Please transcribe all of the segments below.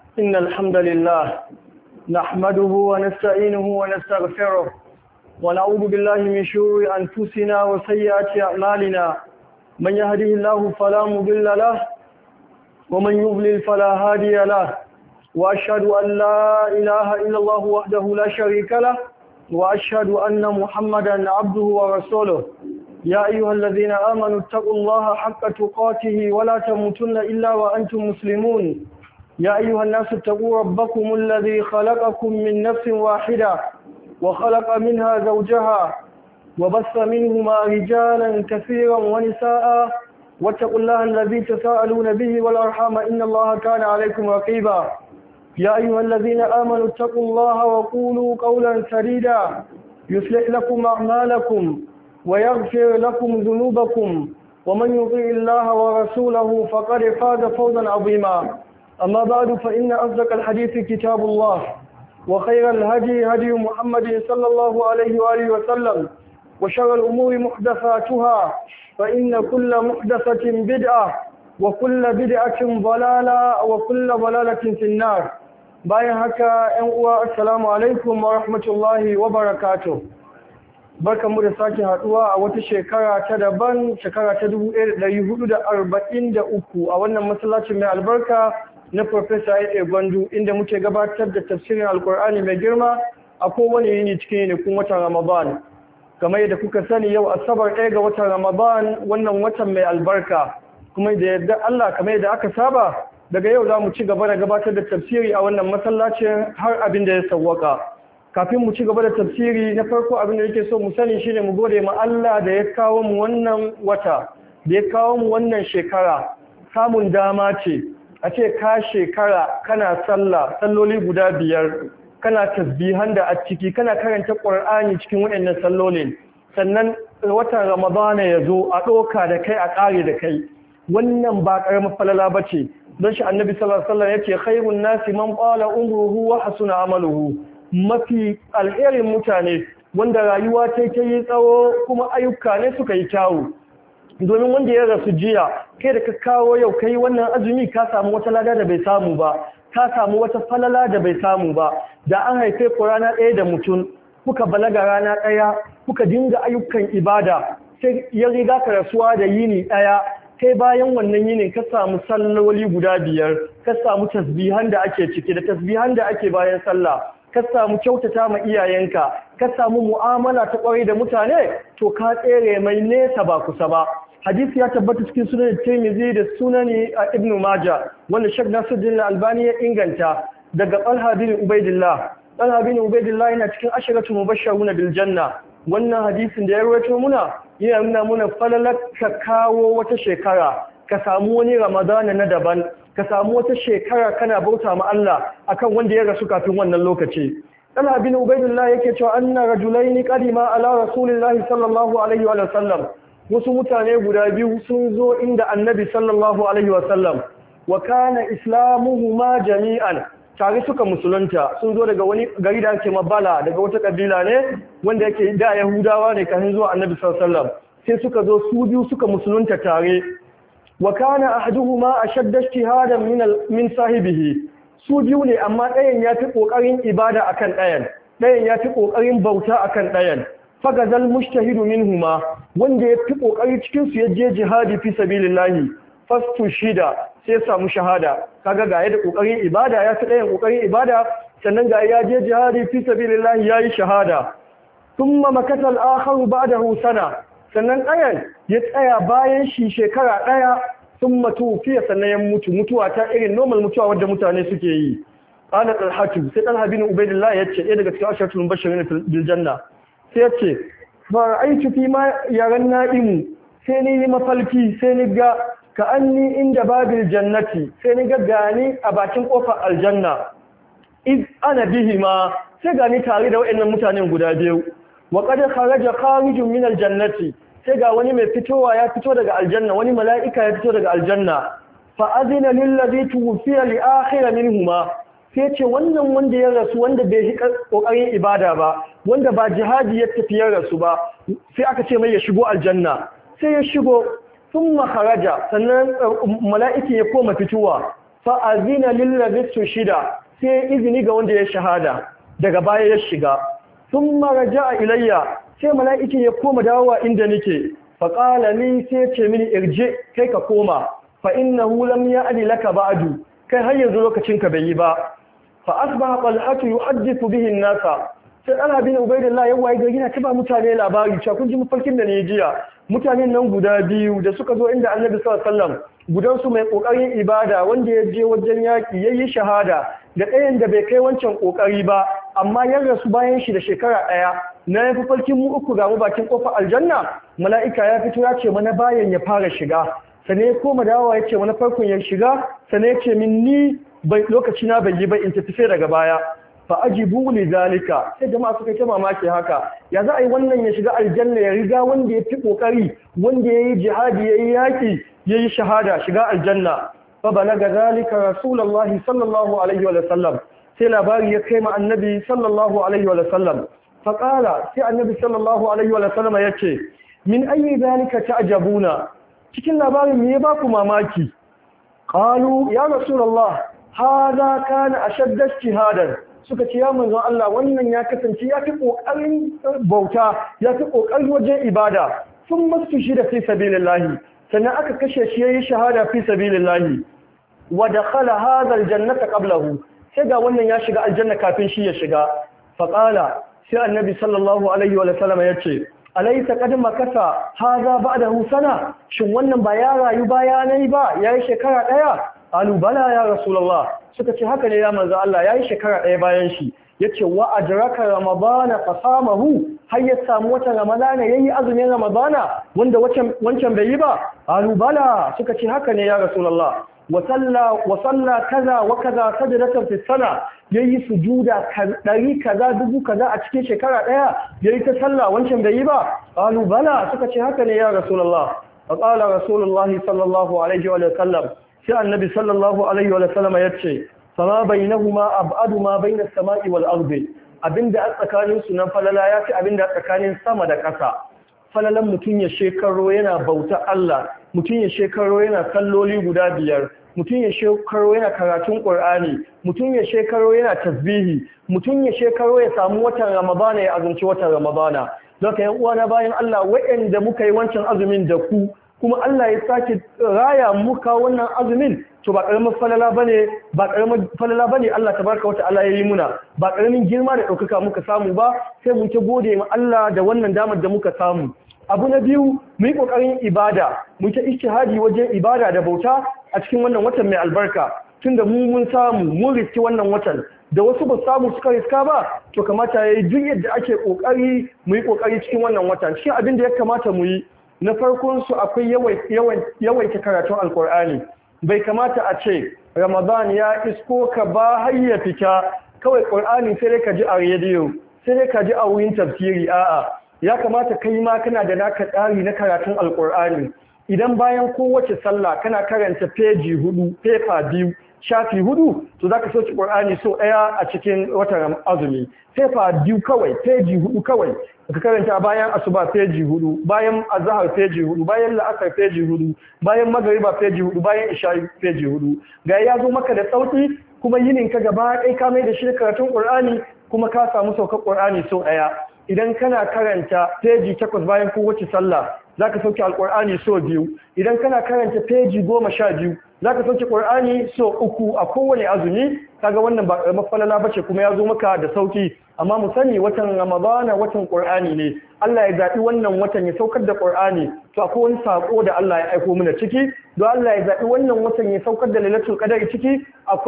إن الحمد لله نحمده ونستعينه ونستغفره ونعوذ بالله من شرور أنفسنا وسيئات أعمالنا من يهده الله فلا مضل له ومن يضلل فلا هادي له وأشهد أن لا إله إلا الله وحده لا شريك له وأشهد أن محمدا عبده ورسوله يا أيها الذين آمنوا اتقوا الله حق تقاته ولا تموتن إلا وأنتم مسلمون يا أيها الناس اتقوا ربكم الذي خلقكم من نفس واحدة وخلق منها زوجها وبث منهما رجالا كثيرا ونساء واتقوا الله الذي تساءلون به والأرحام إن الله كان عليكم رقيبا يا أيها الذين آمنوا اتقوا الله وقولوا قولا سديدا يصلح لكم أعمالكم ويغفر لكم ذنوبكم ومن يطع الله ورسوله فقد فاز فوزا عظيما أما بعد فإن أصدق الحديث كتاب الله وخير الهدي هدي محمد صلى الله عليه وآله وسلم وشر الأمور محدثاتها فإن كل محدثة بدعة وكل بدعة ضلالة وكل ضلالة في النار bayan haka ‘yan uwa assalamu alaikum wa rahmatullahi wa barakatuh barkanmu da sake haduwa a wata shekara ta daban shekara ta 1443 a wannan masallacin mai albarka na Professor A.A. Gwandu inda muke gabatar da tafsirin Alkur'ani mai girma a kowane yini cikin yinikun watan Ramadan. Kamar yadda kuka sani yau Asabar 1 ga watan Ramadan wannan watan mai albarka kuma da yadda Allah kamar yadda aka saba daga yau za mu ci gaba da gabatar da tafsiri a wannan masallacin har abin da ya sawwaka. Kafin mu ci gaba da tafsiri na farko abin da yake so mu sani shine mu gode ma Allah da ya kawo mu wannan wata da ya kawo mu wannan shekara samun dama ce a ce ka shekara kana salloli guda 5 kana tasbihan da a ciki kana karanta Qur'ani cikin waɗannan sallolin sannan watan Ramadana ya zo a ɗoka da kai a ƙare da kai wannan ba ƙaramin falala bace don shi Annabi sallallahu alaihi wasallam yace khairun nasi man qala umruhu wa hasuna amaluhu mafi alherin mutane wanda rayuwa ta yi tsawo kuma ayyuka ne suka yi kyawu domin wanda ya rasu jiya kai da ka kawo yau kai wannan azumi ka samu wata lada da bai samu ba ka samu wata falala da bai samu ba da an haife ku rana ɗaya da mutum kuka balaga rana ɗaya kuka dinga ayyukan ibada sai ya riga ka rasuwa da yini ɗaya sai bayan wannan yinin ka samu salloli guda 5 ka samu tasbihan da ake ciki da tasbihan da ake bayan sallah ka samu kyautata ma iyayenka ka samu mu'amala ta kwarai da mutane to ka tsere mai nesa ba kusa ba hadisi ya tabbata cikin sunan Tirmidhi da sunani Ibn Majah wanda Sheikh Nasiruddin Albani ya inganta daga Talha bin Ubaidillah yana cikin asharatu mubashshiruna bil janna wannan hadisin da ya rawaito muna yana nuna muna falalar ka kawo wata shekara ka samu wani Ramadana na daban ka samu wata shekara kana bauta ma Allah akan wanda ya rasu kafin wannan lokaci Talha bin Ubaidillah yake cewa anna rajulaini qadima ala rasulillahi sallallahu alaihi wa sallam wasu mutane guda biyu sun zo inda annabi sallallahu alaihi wa sallam wa kana islamuhuma jami'an tare suka musulunta sun zo daga wani gari da ake Mabala daga wata kabila ne wanda yake da Yahudawa ne kafin zuwa annabi sallallahu alaihi wa sallam sai suka zo su biyu suka musulunta tare wa kana ahaduhuma ashadda ijtihadan min sahibihi su biyu ne amma ɗayan ya fi kokarin ibada akan ɗayan ya fi kokarin bauta akan ɗayan fagazal mujtahidu minhuma wanda ya fi kokari cikin su yaje jihadi fi sabilillahi fastu shida sai ya samu shahada kaga ga yadda kokarin ibada ya fi ɗayan kokarin ibada sannan ga ya je jihadi fi sabilillahi yayi shahada thumma makata al-akharu ba'dahu sana sannan ɗayan ya tsaya bayan shi shekara ɗaya sun fiye sannan ya mutuwa ta irin normal mutuwa wadda mutane suke yi ana talhatu sai talha bin ubaidillah ya ce ɗaya daga cikin asharatul mubashirin bil janna sai ya ce fa ra'aytu fi ma yaran na'imu sai ni mafalki sai ni ga ka anni inda babil jannati sai ni ga gani a bakin kofar aljanna iz ana bihima sai gani tare da waɗannan mutanen guda biyu wa qad kharaja kharijun min aljannati sai ga wani mai fitowa ya fito daga aljanna wani mala'ika ya fito daga aljanna fa azina lil ladhi tuwfiya li akhir minhuma sai ce wannan wanda ya rasu wanda bai yi kokarin ibada ba wanda ba jihadi ya tafi ya rasu ba sai aka ce mai ya shigo aljanna sai ya shigo thumma kharaja sannan mala'iki ya koma fitowa fa azina lil ladhi shida sai izini ga wanda ya shahada daga baya ya shiga thumma raja'a ilayya sai mala'ikin ya koma dawowa inda nake fa qala li sai ce mini irje kai ka koma fa innahu lam ya'di laka ba'du kai har yanzu lokacin ka bai yi ba fa asbaha talhatu yuhaddithu bihi an-nasa sai ana bin ubaidillah ya waye gari na taba mutane labari cewa kun ji mafarkin da ne jiya mutanen nan guda biyu da suka zo inda annabi sallallahu alaihi wasallam gudan su mai kokarin ibada wanda ya je wajen yaki yayi shahada da ɗayan da bai kai wancan kokari ba amma ya rasu bayan shi da shekara ɗaya na yafi farkin mu uku ga mu bakin kofar aljanna mala'ika ya fito ya ce mana bayan ya fara shiga sannan ya koma dawowa ya ce mana farkon ya shiga sannan ya ce min ni lokaci na bai yi ba in tafi daga baya fa ajibu li zalika sai jama'a suka ce mamaki haka ya za a yi wannan ya shiga aljanna ya riga wanda ya fi kokari wanda yayi jihadi yayi yaki yayi shahada shiga aljanna fa balaga zalika rasulullahi sallallahu alaihi wa sallam sai labari ya kai ma annabi sallallahu alaihi wa sallam fa qala sai annabi sallallahu alaihi wa sallam yace min ayi zalika ta'jabuna cikin labarin me ya ba ku mamaki qalu ya rasulullah hada kana ashadda ijtihadan suka ce ya manzon Allah wannan ya kasance ya fi kokarin bauta ya fi kokarin wajen ibada sun masu shi da fi sabilillahi sannan aka kashe shi yayin shahada fi sabilillahi wa dakhala hadha aljannata qablahu sai ga wannan ya shiga aljanna kafin shi ya shiga fa qala sai annabi sallallahu alaihi wa sallam yace alaysa qad makasa hadha ba'dahu sana shin wannan ba ya rayu bayanai ba yayi shekara daya alu bala ya rasulullah suka ce haka ne ya manzo Allah yayi shekara ɗaya bayan shi yace wa adraka ramadana fasamahu har ya samu wata ramadana yayi azumin ramadana wanda wancan bai yi ba alu bala suka ce haka ne ya rasulullah wa salla kaza wa kaza sajdatan fi sana yayi sujuda dari kaza dubu kaza a cikin shekara ɗaya yayi ta sallah wancan bai yi ba alu bala suka ce haka ne ya rasulullah qala rasulullahi sallallahu alaihi wa sallam sai annabi sallallahu alaihi wa sallama yace sama bainahuma ab'adu ma baina as-sama'i wal ardi abinda a tsakanin su nan falala yafi abinda a tsakanin sama da ƙasa falalan mutun ya shekaro yana bauta Allah mutun ya shekaro yana salloli guda biyar mutun ya shekaro yana karatun Qur'ani mutun ya shekaro yana tasbihi mutun ya shekaro ya samu watan Ramadana ya azumci watan Ramadana don ka yan uwana bayan Allah waɗanda muka yi wancan azumin da ku kuma Allah ya sake raya muka wannan azumin to ba karamin falala bane Allah tabaraka wa ta'ala yayi muna ba karamin girma da daukaka muka samu ba sai mu ta gode ma Allah da wannan damar da muka samu abu na biyu mu yi kokarin ibada mu ta ijtihadi wajen ibada da bauta a cikin wannan watan mai albarka tunda mun samu mun riski wannan watan da wasu ba samu suka riska ba to kamata yayi duk yadda ake kokari mu yi kokari cikin wannan watan cikin abin da ya kamata mu yi na farkon su akwai yawaita karatun alkur'ani bai kamata a ce ramadan ya isko ka ba har ya fita kawai qur'ani sai dai ka ji a rediyo sai dai ka ji a wurin tafsiri a'a ya kamata kai ma kana da naka tsari na karatun alkur'ani idan bayan kowace sallah kana karanta peji 4 paper 2 shafi 4 to zaka soki qur'ani so daya a cikin watan azumi paper 2 kawai peji 4 kawai ka karanta bayan asuba peji 4 bayan azhar peji 4 bayan la'asar peji 4 bayan magriba peji 4 bayan isha peji 4 ga ya zo maka da sauki kuma yinin ka gaba ɗaya ka mai da shi karatun qur'ani kuma ka samu saukar qur'ani so daya idan kana karanta peji 8 bayan kowace sallah zaka sauke alqur'ani so 2 idan kana karanta peji 12 zaka sauke qur'ani so 3 a kowane azumi kaga wannan ba karamar falala bace kuma ya zo maka da sauki amma mu sani watan ramadana watan qur'ani ne Allah ya zabi wannan watan ya saukar da qur'ani to akwai wani sako da Allah ya aika mana ciki don Allah ya zabi wannan watan ya saukar da lailatul qadari ciki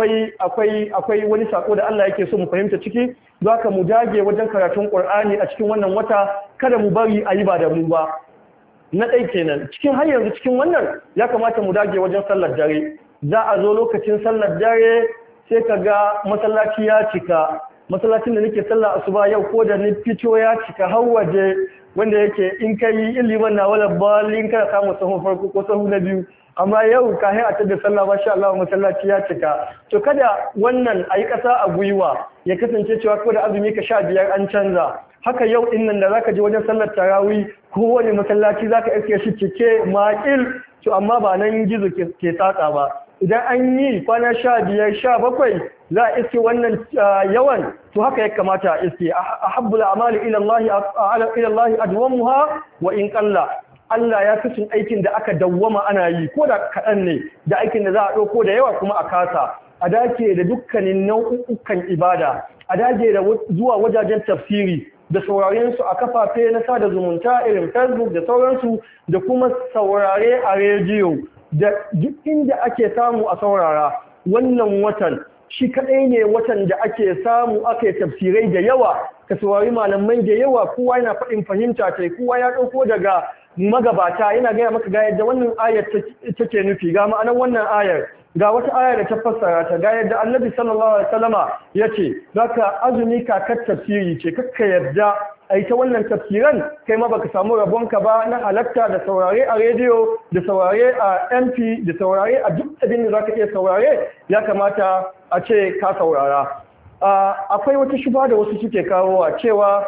akwai wani sako da Allah yake so mu fahimta ciki don haka mu dage wajen karatun qur'ani a cikin wannan wata kada mu bari ayi ba da mu ba na ɗai kenan cikin har yanzu cikin wannan ya kamata mu dage wajen sallar dare za a zo lokacin sallar dare sai ka ga masallaci ya cika masallacin da nake sallar asuba yau ko da ni fito ya cika har waje wanda yake in kai iliman na wala balin kada samu sahun farko ko sahu na biyu amma yau ka hai a tada sallah masha Allah masallaci ya cika to kada wannan ayi kasa a gwiwa ya kasance cewa ko da azumi ka 15 an canza haka yau din nan da zaka je wajen sallar tarawih kowane masallaci zaka iske shi cike maƙil to amma ba nan gizo ke saka ba idan an yi kwana 15 17 za a iske wannan yawan to haka ya kamata a iske ahabbul a'mali ila Allah adwamuha wa in qalla Allah ya fi cin aikin da aka dawwama ana yi ko da kaɗan ne da aikin da za a ɗauko da yawa kuma a kasa a dace da dukkanin nau'ukan ibada a dace da zuwa wajajen tafsiri da sauraren su a kafafe na sada zumunta irin Facebook da sauransu da kuma saurare a rediyo da duk inda ake samu a saurara wannan watan shi kadai ne watan da ake samu ake tafsirai da yawa ka saurari malamai da yawa kowa yana faɗin fahimta ce kowa ya ɗauko daga magabata yana gaya maka ga yadda wannan ayar take nufi ga ma'anar wannan ayar ga wata ayar da ta fassara ta ga yadda Annabi sallallahu alaihi wasallama yace zaka azumi kakar tafsiri ce kakka yadda ai ta wannan tafsiran kai ma baka samu rabonka ba na halatta da saurare a rediyo da saurare a MP da saurare a duk abin da zaka iya saurare ya kamata a ce ka saurara akwai wata shuba da wasu suke kawowa cewa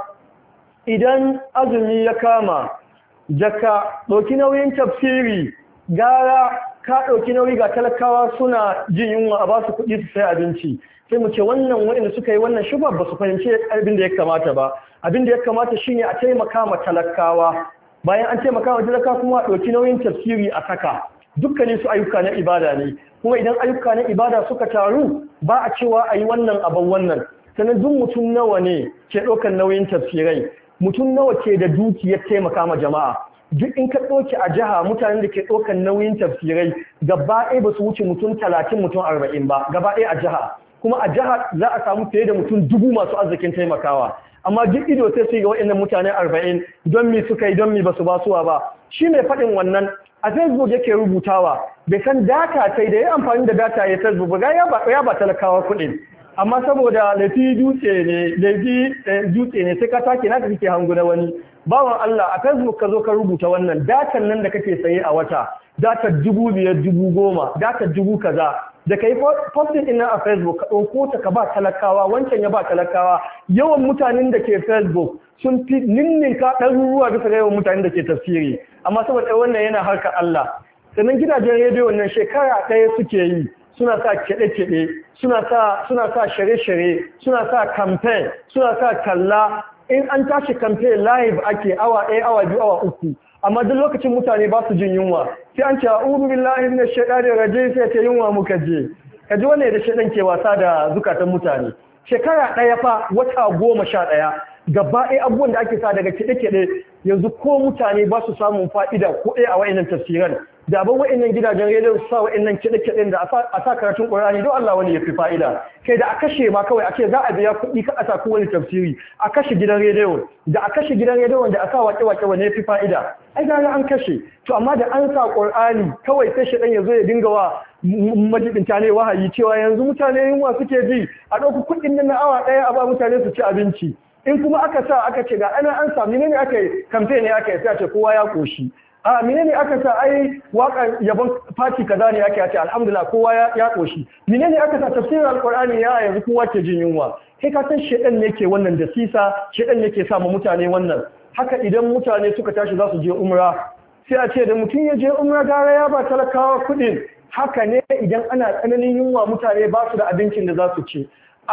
idan azumi ya kama jaka ɗauki nauyin tafsiri gara ka ɗauki nauyi ga talakawa suna jin yunwa a ba su kuɗi su sai abinci sai mu ce wannan waɗanda suka yi wannan shuba ba su fahimci abin da ya kamata ba abin da ya kamata shine a taimaka ma talakawa bayan an taimaka ma talakawa kuma a ɗauki nauyin tafsiri a saka dukkanin su ayyuka na ibada ne kuma idan ayyuka na ibada suka taru ba a cewa a yi wannan abin wannan sannan duk mutum nawa ne ke ɗaukar nauyin tafsirai mutum nawa ke da dukiyar taimaka ma jama'a duk in ka ɗauki a jiha mutanen da ke ɗaukar nauyin tafsirai gaba ɗaya ba su wuce mutum 30 mutum 40 ba gaba ɗaya a jiha kuma a jiha za a samu fiye da mutum 1000 masu arzikin taimakawa amma duk ido sai su yi ga waɗannan mutane 40 don mi suka yi don mi ba su basuwa ba shi mai faɗin wannan a Facebook yake rubutawa bai san data sai da ya amfani da data ya Facebook ba ya ba talakawa kuɗin amma saboda laifi dutse ne sai ka take naka kake hangu na wani bawan Allah a Facebook ka zo ka rubuta wannan datan nan da kake saye a wata data 5,000 10,000 data 1000 kaza da kai posting din nan a Facebook ka dauko ta ka ba talakawa wancan ya ba talakawa yawan mutanen da ke Facebook sun fi ninninka ɗaruruwa bisa ga yawan mutanen da ke tafsiri amma saboda wannan yana harkar Allah sannan gidajen rediyo nan shekara ɗaya suke yi suna sa kiɗe-kiɗe suna sa shirye-shirye suna sa campaign suna sa talla in an tashi campaign live ake awa 1 awa 2 awa 3 amma duk lokacin mutane ba su jin yunwa sai an ce a'udhu billahi minash shaitanir rajim sai ce yunwa muka je kaji wannan da shedan ke wasa da zukatan mutane shekara ɗaya fa wata 11 gaba ɗaya abubuwan da ake sa daga kiɗe-kiɗe yanzu ko mutane ba su samun fa'ida ko ɗaya a wa'annan tafsiran da ban wa'annan gidajen rediyo su sa wa'annan kiɗe-kiɗen da a sa karatun ƙur'ani don Allah wani ya fi fa'ida kai da a kashe ma kawai ake za a biya kuɗi ka a sa wani tafsiri a kashe gidan rediyo da a kashe gidan rediyo da a sa waƙe-waƙe wani ya fi fa'ida ai gara an kashe to amma da an sa ƙur'ani kawai sai shi ɗan ya zo ya dinga wa majibinta ne wahayi cewa yanzu mutane yunwa suke ji a ɗauki kuɗin nan na awa ɗaya a ba mutane su ci abinci in kuma aka sa aka ce ga ana an samu ne aka yi kamfe ne aka yi sai a ce kowa ya koshi a menene aka sa ai waƙar yabon fati kaza ne ake ce alhamdulillah kowa ya koshi menene aka sa tafsirin alqur'ani ya yanzu kowa ke jin yunwa kai ka san shedan ne ke wannan da sisa shedan ne ke sa mu mutane wannan haka idan mutane suka tashi za su je umra sai a ce da mutum ya je umra gara ya ba talakawa kuɗin haka ne idan ana tsananin yunwa mutane ba su da abincin da za su ci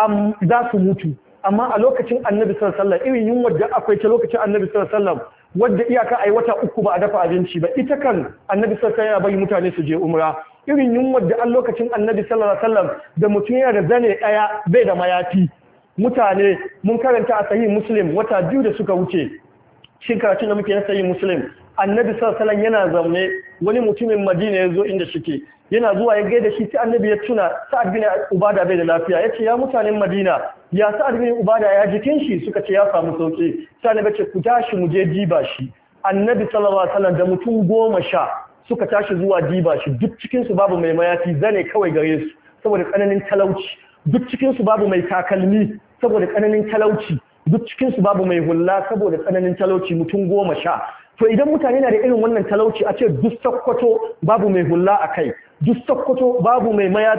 za su mutu amma a lokacin annabi sallallahu alaihi wasallam irin yunwar da akwai ta lokacin annabi sallallahu alaihi wasallam wadda iyaka ai wata 3 ba a dafa abinci ba ita kan annabi sallallahu alaihi wasallam ya bari mutane su je umra irin yunwar da a lokacin annabi sallallahu alaihi wasallam da mutum yana da zane daya bai da mayafi mutane mun karanta a sahih muslim wata 2 da suka wuce shin karatun da muke na sahih muslim annabi sallallahu alaihi wasallam yana zaune wani mutumin madina ya zo inda shike yana zuwa ya gaida shi sai annabi ya tuna sa'ad bin ubada bai da lafiya yace ya mutanen madina ya sa'ad bin ubada ya jikin shi suka ce ya samu sauki sai annabi ce ku tashi mu je diba shi annabi sallallahu alaihi wasallam da mutum 10 suka tashi zuwa diba shi duk cikin su babu mai mayafi zane kawai gare su saboda tsananin talauci duk cikin su babu mai takalmi saboda tsananin talauci duk cikin su babu mai hulla saboda tsananin talauci mutum 10 to idan mutane na da irin wannan talauci a ce duk sakkwato babu mai hulla a kai duk Sokoto babu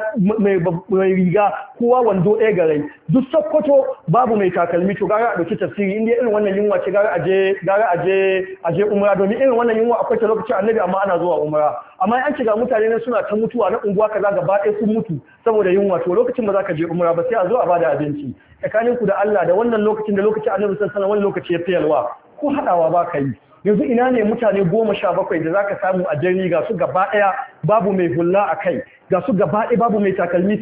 mai riga kowa wando ɗaya gare duk Sokoto babu mai takalmi to gara a ɗauki tafsiri inda irin wannan yunwa ce gara aje umra domin irin wannan yunwa akwai ta lokacin annabi amma ana zuwa umra amma an ce ga mutane ne suna ta mutuwa na unguwa kaza gaba ɗaya sun mutu saboda yunwa to lokacin ba za ka je umra ba sai a zo a bada abinci tsakaninku da Allah da wannan lokacin da lokacin annabi sallallahu alaihi wasallam wani lokaci ya fi yalwa ko haɗawa ba ka yi yanzu ina ne mutane 17 da za ka samu a jirni ga su gaba ɗaya babu mai hula a kai ga su gaba ɗaya babu mai takalmi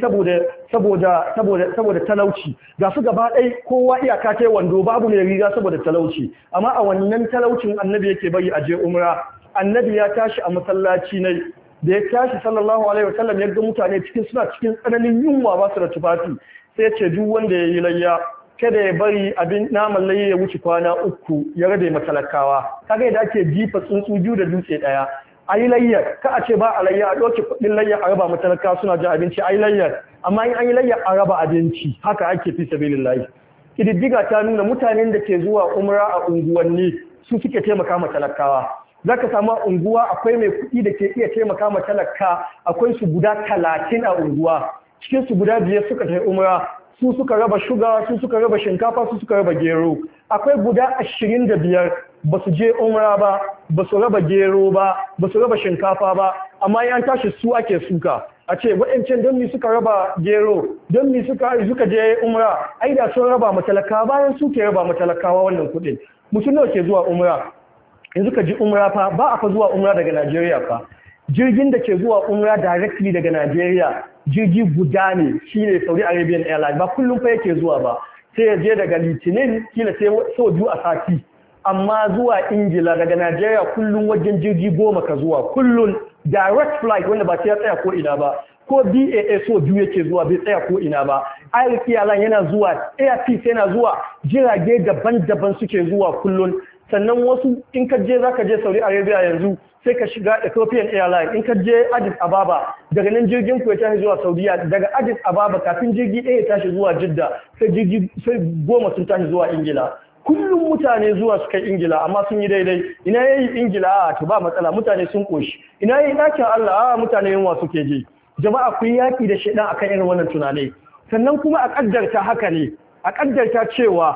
saboda talauci ga su gaba ɗaya kowa iyaka ta wando babu mai riga saboda talauci amma a wannan talaucin annabi yake bari a je umra annabi ya tashi a masallaci ne da ya tashi sallallahu alaihi wasallam ya ga mutane suna cikin tsananin yunwa ba su da tufafi sai ya ce duk wanda ya yi layya kada ya bari abin naman laye ya wuce kwana 3 ya rabe matalakawa kaga yadda ake jifa tsuntsu biyu da dutse daya ayi layyar ka a ce ba a layya a doke kudin layyar a raba matalakawa suna jin abinci ayi layyar amma in an yi layyar a raba abinci haka ake fi sabilillahi kididdiga ta nuna mutanen da ke zuwa umra a unguwanni su suke taimaka matalakawa zaka samu unguwa akwai mai kuɗi da ke iya taimaka matalaka akwai su guda 30 a unguwa cikin su guda 5 suka tafi umra su suka raba shuga su suka raba shinkafa su suka raba gero akwai guda 25 ba su je umra ba su raba gero ba su raba shinkafa ba amma yan tashi su ake suka a ce waɗancan don mi suka raba gero don mi suka je umra ai da sun raba matalaka bayan su ke raba matalakawa wannan kuɗin mutum nawa ke zuwa umra yanzu ka ji umra fa ba a fa zuwa umra daga Najeriya fa jirgin da ke zuwa umra directly daga Najeriya jirgi guda ne shine Saudi Arabian Airlines ba kullum fa yake zuwa ba sai ya je daga Litinin kila sai so biyu a sati amma zuwa Ingila daga Najeriya kullum wajen jirgi 10 ka zuwa kullum direct flight wanda ba sai ya tsaya ko ina ba ko BAA so biyu yake zuwa bai tsaya ko ina ba Air Airlines yana zuwa Air Peace yana zuwa jirage daban-daban suke zuwa kullum sannan wasu in ka je zaka je Saudi Arabia yanzu sai ka shiga Ethiopian Airlines in ka je Addis Ababa daga nan jirgin ku ya tashi zuwa Saudiya daga Addis Ababa kafin jirgi ɗaya ya tashi zuwa Jidda sai 10 sun tashi zuwa Ingila kullum mutane zuwa su kai Ingila amma sun yi daidai ina yayi Ingila to ba matsala mutane sun koshi ina yayi dakin Allah mutane yunwa suke je jama'a ku yaki da shedan akan irin wannan tunane sannan kuma a kaddarta haka ne a kaddarta cewa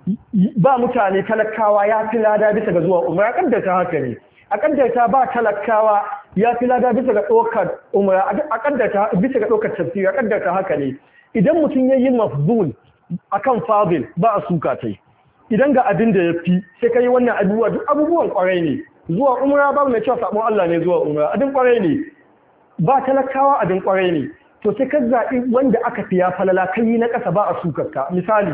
ba mutane talakawa ya fi lada bisa ga zuwa umra a kaddarta haka ne a kaddarta ba talakawa ya fi lada bisa ga ɗaukar umra a kaddarta bisa ga ɗaukar tafsiri a kaddarta haka ne idan mutum ya yi mafzul akan fadil ba a suka tai idan ga abin da ya fi sai ka yi wannan abubuwa duk abubuwan kwarai ne zuwa umra babu mai cewa sabon Allah ne zuwa umra abin kwarai ne ba talakawa abin kwarai ne to sai ka zaɓi wanda aka fiya falala kai na ƙasa ba a sukarka misali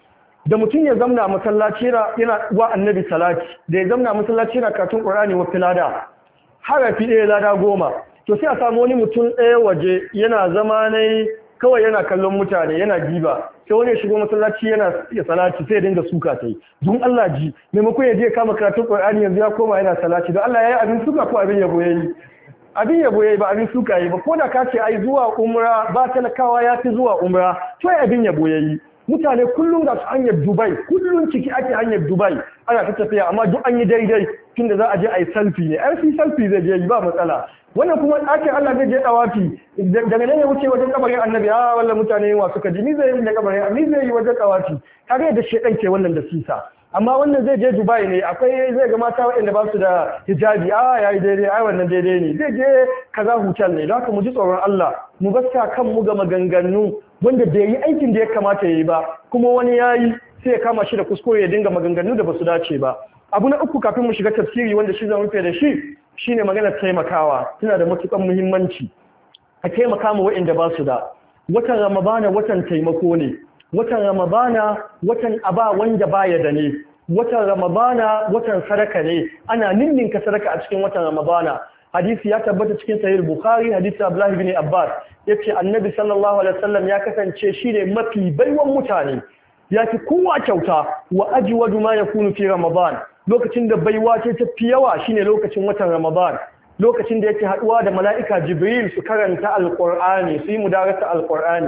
da mutum ya zamna masallaci yana wa annabi salati da ya zamna masallaci yana karatun Qur'ani wa filada harafi ɗaya lada 10 to sai a samu wani mutum ɗaya waje yana zama ne kawai yana kallon mutane yana jiba sai wani ya shigo masallaci yana ya salati sai ya dinga suka tai don Allah ji maimakon ya je kama karatun Qur'ani yanzu ya koma yana salati don Allah yayi abin suka ko abin yabo yayi abin yabo yayi ba abin suka yayi ba ko da ka ce ai zuwa umra ba talakawa ya fi zuwa umra to ai abin yabo yayi mutane kullum ga su hanyar Dubai kullum ciki ake hanyar Dubai ana ta tafiya amma duk an yi daidai tunda za a je a yi selfie ne ai selfie zai je yi ba matsala wannan kuma ɗakin Allah zai je dawafi daga nan ya wuce wajen kabarin annabi wallahi mutane yawa suka ji ni zai yi da kabarin ni zai yi wajen dawafi kaga yadda shedan ke wannan da sisa amma wannan zai je Dubai ne akwai zai ga mata waɗanda ba su da hijabi yayi daidai ai wannan daidai ne zai je kaza hotel ne don haka mu ji tsoron Allah mu gaska kan mu ga maganganu wanda bai yi aikin da ya kamata yayi ba kuma wani yayi sai ya kama shi da kuskure ya dinga maganganu da basu dace ba abu na uku kafin mu shiga tafsiri wanda shi zan rufe da shi shine magana taimakawa tana da matukan muhimmanci a taimaka mu waɗanda ba su da watan Ramadana watan taimako ne watan Ramadana watan aba wanda baya da ne watan Ramadana watan sadaka ne ana ninninka sadaka a cikin watan Ramadana hadisi ya tabbata cikin sahih Bukhari hadisi Abdullah ibn Abbas yace annabi sallallahu alaihi wasallam ya kasance shine mafi baiwan mutane yafi kowa kyauta wa ajwadu ma yakunu fi Ramadan lokacin da baiwa ce ta fi yawa shine lokacin watan Ramadan lokacin da yake haduwa da mala'ika Jibril su karanta alqur'ani su yi mudarasa alqur'ani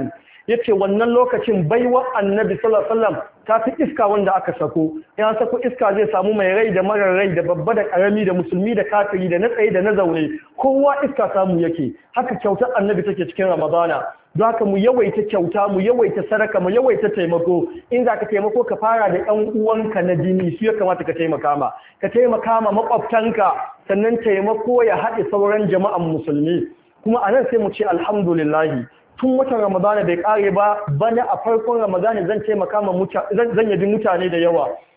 yace wannan lokacin baiwa annabi sallallahu alaihi wasallam ta fi iska wanda aka sako ya sako iska zai samu mai rai da marar rai da babba da karami da musulmi da kafiri da na tsaye da na zaune kowa iska samu yake haka kyautar annabi take cikin ramadana don haka mu yawaita kyauta mu yawaita sadaka mu yawaita taimako in za ka taimako ka fara da ɗan uwanka na jini su ya kamata ka taimaka ma makwabtanka sannan taimako ya haɗe sauran jama'an musulmi kuma anan sai mu ce alhamdulillahi tun watan ramadana bai kare ba bana a farkon ramadana zan taimaka ma zan yabi mutane da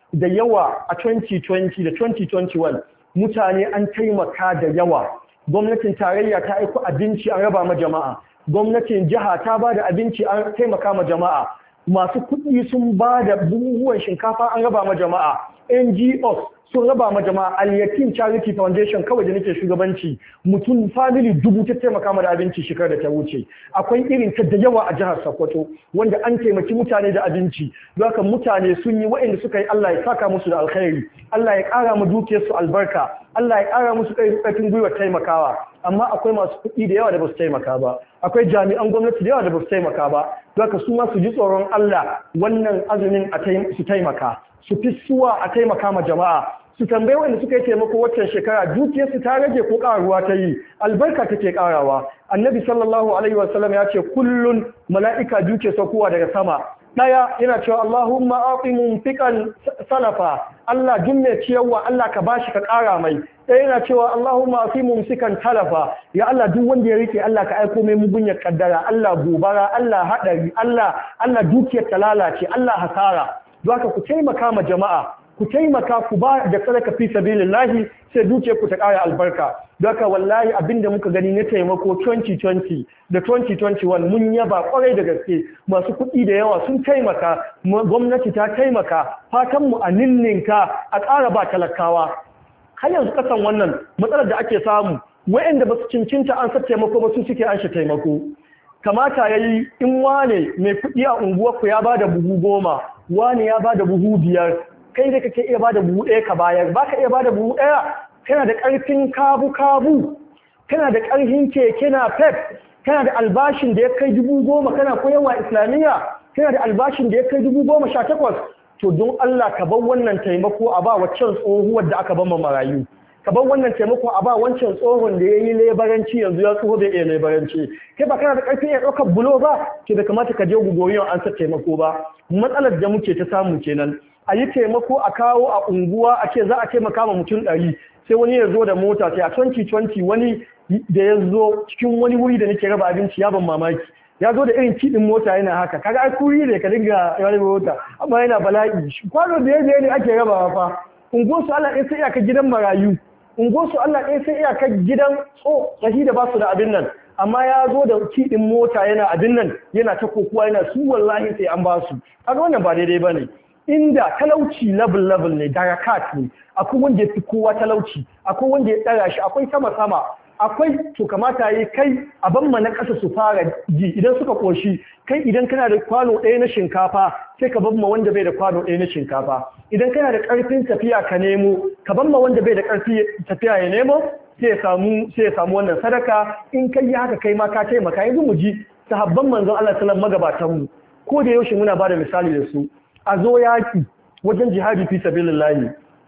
yawa a 2020 da 2021 mutane an taimaka da yawa gwamnatin tarayya ta aiko abinci an raba ma jama'a gwamnatin jiha ta ba da abinci an taimaka ma jama'a masu kuɗi sun ba da buhuhuwan shinkafa an raba ma jama'a NGOs sun raba ma jama'a Al-Yatim Charity Foundation kawai da nake shugabanci mutum family 1000 ta taimaka ma da abinci shekarar da ta wuce akwai irin ta da yawa a jihar Sokoto wanda an taimaki mutane da abinci don haka mutane sun yi waɗanda suka yi Allah ya saka musu da alkhairi Allah ya ƙara mu dukiyar su albarka Allah ya ƙara musu ƙarfin gwiwar taimakawa amma akwai masu kuɗi da yawa da ba su taimaka ba akwai jami'an gwamnati da yawa da ba su taimaka ba don haka su ma su ji tsoron Allah wannan azumin su taimaka su fi suwa a taimaka ma jama'a su tambayi wanda suka yi taimako waccan shekara dukiyarsu ta rage ko karuwa ta yi albarka take karawa annabi sallallahu alaihi wasallam ya ce kullun mala'ika duke saukowa daga sama daya yana cewa Allahumma aqi mumfiqan salafa Allah jumme ciyarwa Allah ka bashi ka kara mai daya yana cewa Allahumma aqi mumsikan talafa ya Allah duk wanda ya rike Allah ka aiko mai mugunyar kaddara Allah gobara Allah hadari Allah dukiyar ta lalace Allah hasara don haka ku taimaka ma jama'a ku taimaka ku ba da sadaka fi sabilillahi sai duke ku ta ƙara albarka daga wallahi abinda muka gani na taimako 2020 da 2021 mun yaba kwarai da gaske masu kuɗi da yawa sun taimaka gwamnati ta taimaka fatan mu a ninninka a ƙara ba talakawa har yanzu kasan wannan matsalar da ake samu waɗanda ba su cincinta an sa taimako ba su suke an shi taimako kamata yayi in wane mai kuɗi a unguwarku ya bada buhu 10 wane ya bada buhu 5 kai da kake iya bada buhu ɗaya ka bayar baka iya bada buhu ɗaya kana da ƙarfin kabu kana da ƙarfin keke na pep kana da albashin da ya kai 10,000 kana koyarwa islamiyya kana da albashin da ya kai 18,000 to don Allah ka bar wannan taimako a ba waccan tsohuwar da aka bama marayu ka bar wannan taimako a ba wancan tsohon da yayi lebaranci yanzu ya tsoho bai iya lebaranci kai ba kana da ƙarfin ya ɗaukar bulo ba ke da kamata ka je gugoyin an sa taimako ba matsalar da muke ta samu kenan a yi taimako a kawo a unguwa a ce za a taimaka ma mutum 100 sai wani ya zo da mota sai a 2020 wani da ya zo cikin wani wuri da nake raba abinci ya ban mamaki ya zo da irin kiɗin mota yana haka kaga ai kuri ne ka dinga raba mota amma yana bala'i kwano da ne ake rabawa fa unguwar su Allah ɗaya sai iyaka gidan marayu unguwar su Allah ɗaya sai iyaka gidan sahi da ba su da abin nan amma ya zo da kiɗin mota yana abin nan yana ta kokuwa yana su wallahi sai an ba su kaga wannan ba daidai bane inda talauci level ne darakat ne akwai wanda ya fi kowa talauci akwai wanda ya tsara shi akwai sama akwai to kamata yi kai a ban na ƙasa su fara ji idan suka koshi kai idan kana da kwano ɗaya na shinkafa sai ka ban wanda bai da kwano ɗaya na shinkafa idan kana da ƙarfin tafiya ka nemo ka ban wanda bai da ƙarfi tafiya ya nemo sai ya samu wannan sadaka in kai yi haka kai ma ka taimaka yanzu mu ji sahabban manzon Allah sallallahu alaihi wasallam magabatanmu ko da yaushe muna bada misali da su a zo yaki wajen jihadi fi sabilillahi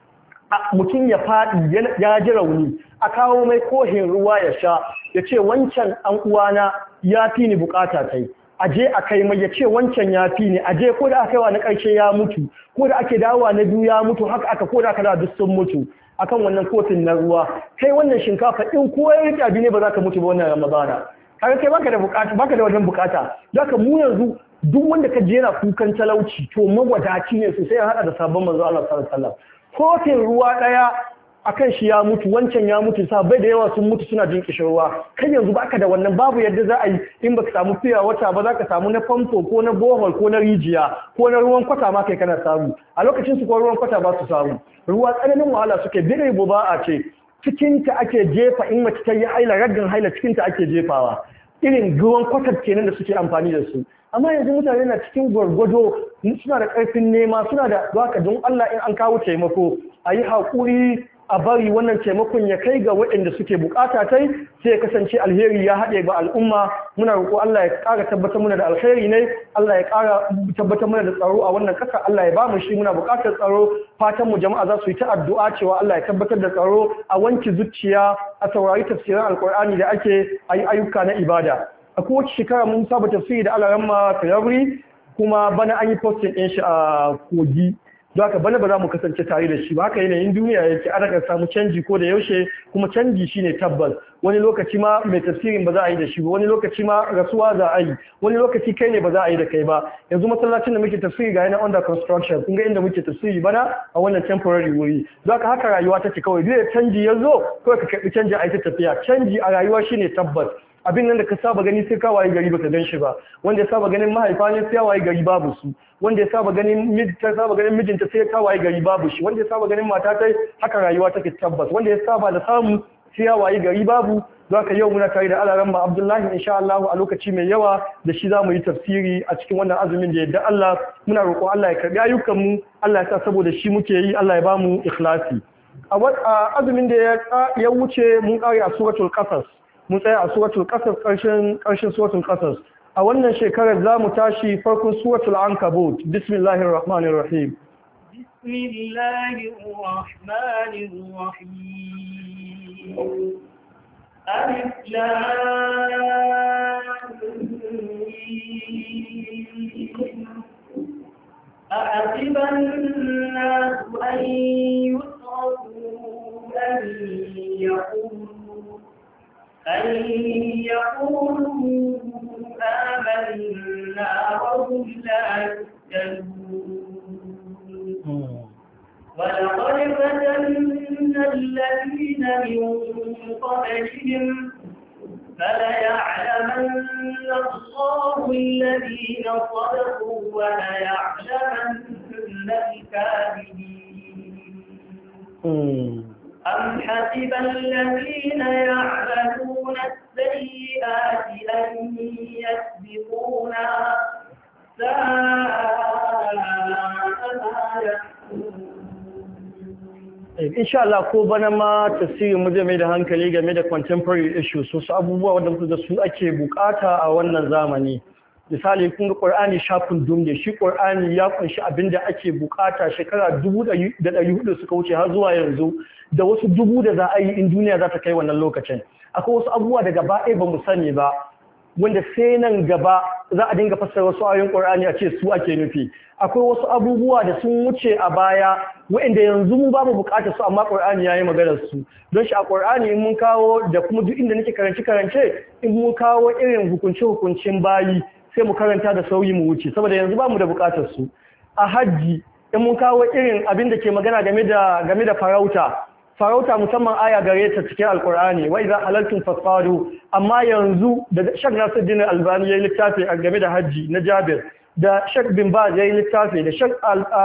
mutum ya faɗi ya ji rauni a kawo mai kohin ruwa ya sha ya ce wancan an uwana ya fi ni bukata tai aje a kai mai ya ce wancan ya fi ni aje ko da aka yi wa na ƙarshe ya mutu ko da ake dawowa na biyu ya mutu haka aka ko da aka da duk sun mutu akan wannan kofin na ruwa kai wannan shinkafa in kowa ya rike abi ne ba za ka mutu ba wannan ramadana kaga kai baka da bukata baka da wannan bukata zaka mu yanzu duk wanda ka je yana kukan talauci to magwadaci ne sosai ya hada da sabon manzo Allah sallallahu alaihi wasallam kofin ruwa daya akan shi ya mutu wancan ya mutu sabai da yawa sun mutu suna jin kishirwa kai yanzu baka da wannan babu yadda za a yi in baka samu fiya wata ba za ka samu na famfo ko na bohol ko na rijiya ko na ruwan kwata ma kai kana samu a lokacin su ko ruwan kwata ba su samu ruwa tsananin wahala suke bire ba a ce cikin ta ake jefa in mace ta yi haila raggan haila cikin ta ake jefawa irin ruwan kwatar kenan da suke amfani da su amma yanzu mutane na cikin gwargwado suna da ƙarfin nema suna da zaka don Allah in an kawo taimako a yi haƙuri a bari wannan taimakon ya kai ga waɗanda suke bukata tai sai ya kasance alheri ya haɗe ga al'umma. Muna roƙo Allah ya ƙara tabbatar muna da alheri ne, Allah ya ƙara tabbatar muna da tsaro a wannan ƙasa, Allah ya ba mu shi. Muna buƙatar tsaro, fatan mu jama'a za su yi ta addu'a cewa Allah ya tabbatar da tsaro, a wanki zuciya, a saurari tafsirin alƙur'ani da ake ayyuka na ibada. A kowace shekara mun saba tafsiri da Alaramma Firabri, kuma bana an yi posting ɗin shi a Kogi. Don haka bana ba za mu kasance tare da shi ba, haka yanayin duniya yake, ana kan samu canji ko da yaushe, kuma canji shine tabbas. Wani lokaci ma mai tafsirin ba za a yi da shi ba, wani lokaci ma rasuwa za a yi, wani lokaci kai ne ba za a yi da kai ba. Yanzu masallacin da muke tafsiri ga yana under construction, kun ga inda muke tafsiri bana a wannan temporary wuri. Don haka rayuwa take kawai, duk da canji ya zo kawai ka karɓi canji a ita tafiya. Canji a rayuwa shine tabbas. Abin nan da ka saba gani sai ka waye gari baka gan shi ba, wanda ya saba ganin mahaifa ne sai ya waye gari babu su, wanda ya saba ganin mijinta sai ya waye gari babu shi, wanda ya saba ganin mata tai haka rayuwa take tabbas, wanda ya saba da samu sai ya waye gari babu. Don haka yau muna tare da Alaramma Abdullahi insha Allah a lokaci mai yawa da shi zamu yi tafsiri a cikin wannan azumin da yadda Allah. Muna roƙon Allah ya karbi ayyukan mu, Allah ya sa saboda shi muke yi, Allah ya bamu ikhlasi. A azumin da ya wuce mun kare a suratul Qasas, mun tsaya a suratul Qasas ƙarshen suratul Qasas. A wannan shekarar za mu tashi farkon suratul Ankabut. Bismillahir Rahmanir Rahim. Bismillahir Rahmanir Rahim. Alif Lam Mim. أحسب الناس أن يتركوا أن يقولوا آمنا وهم لا يفتنون. ولقد فتنا الذين من قبلهم فليعلمن الله الذين صدقوا وليعلمن الكاذبين. أم حسب الذين يعملون السيئات أن يسبقونا ساء ما يحكمون. Insha Allah ko bana ma tafsirin mu zai mai da hankali game da contemporary issues, wasu abubuwa wanda da su ake bukata a wannan zamani. Misali kun ga Qur'ani shafin dumde, shi Qur'ani ya kunshi abinda ake bukata shekara 1400 suka wuce har zuwa yanzu, da wasu dubu da za a yi in duniya za ta kai wannan lokacin. Akwai wasu abubuwa da gaba ɗaya ba mu sani ba, wanda sai nan gaba za a dinga fassara wasu ayoyin Qur'ani a ce su ake nufi. Akwai wasu abubuwa da sun wuce a baya waɗanda yanzu mu ba mu bukatar su, amma Qur'ani yayi maganar su. Don shi a Qur'ani in mun kawo, da kuma duk inda nake karance in mun kawo irin hukuncin bayi sai mu karanta da sauyi mu wuce, saboda yanzu ba mu da bukatar su. A hajji in mun kawo irin abin da ke magana game da farauta musamman aya gare ta cikin alkur'ani, wa idza halaltum fasadu. Amma yanzu da Sheikh Nasiruddin Albani yayin littafi game da haji na Jabir, da Sheikh bin Baz yayin littafi, da Sheikh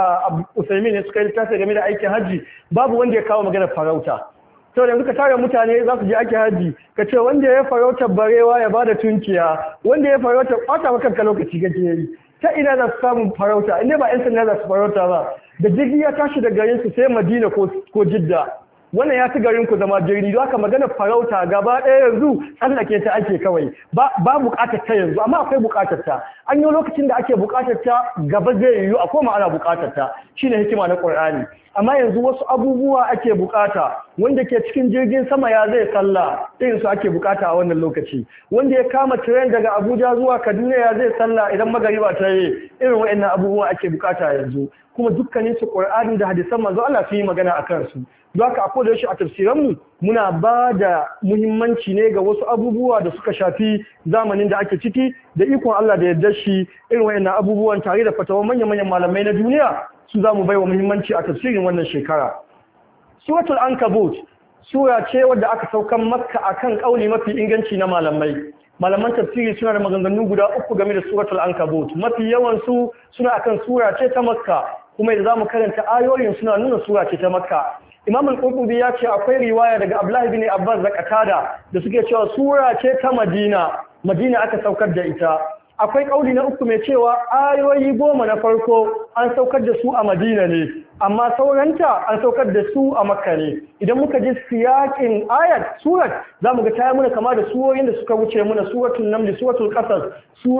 Usaimin ne suka yi littafi game da aikin haji, babu wanda ya kawo magana farauta. To yanzu ka tare mutane za su je ake haji, ka ce wanda ya farauta barewa ya bada tunkiya, wanda ya farauta ɓata maka lokaci kake yi. Ta ina za su samu farauta, inda ba 'yan sanda za su farauta ba. Da jirgi ya tashi da garin su sai Madina ko Jidda, wannan ya fi garin ku zama jirgi. Don haka magana farauta gaba ɗaya yanzu tsallake ta ake kawai, ba buƙatar ta yanzu, amma akwai buƙatar ta. An yi lokacin da ake buƙatar ta, gaba zai yiwu a koma ana buƙatar ta, shine hikima na Qur'ani. Amma yanzu wasu abubuwa ake buƙata, wanda ke cikin jirgin sama ya zai sallah, irin su ake buƙata a wannan lokaci. Wanda ya kama tren daga Abuja zuwa Kaduna ya zai sallah idan magariba ta yi, irin waɗannan abubuwa ake buƙata yanzu. Kuma dukkanin su Qur'ani da hadisan manzo Allah su yi magana akan su. Don haka a koda yaushe a tafsiranmu muna ba da muhimmanci ne ga wasu abubuwa da suka shafi zamanin da ake ciki, da ikon Allah da yarda shi, irin wayannan abubuwan tare da fatawar manyan malamai na duniya su za mu bai wa muhimmanci a tafsirin wannan shekara. Suratul Ankabut sura ce wadda aka saukan Makka akan kauli mafi inganci na malamai. Malaman tafsiri suna da maganganu guda uku game da suratul Ankabut. Mafi yawan su suna akan sura ce ta Makka, kuma idan zamu karanta ayoyin suna nuna sura ce ta Makka. Imam al-Qurtubi ya ce akwai riwaya daga Abdullah ibn Abbas da Qatada da suke cewa sura ce ta Madina aka saukar da ita. akwai kauli na uku mai cewa ayoyi 10 na farko an saukar da su a Madina ne amma sauranta an saukar da su a Makka ne idan muka ji siyakin surat zamu ga tayi muna kama da surorin da suka wuce muna suratul naml suratul qasas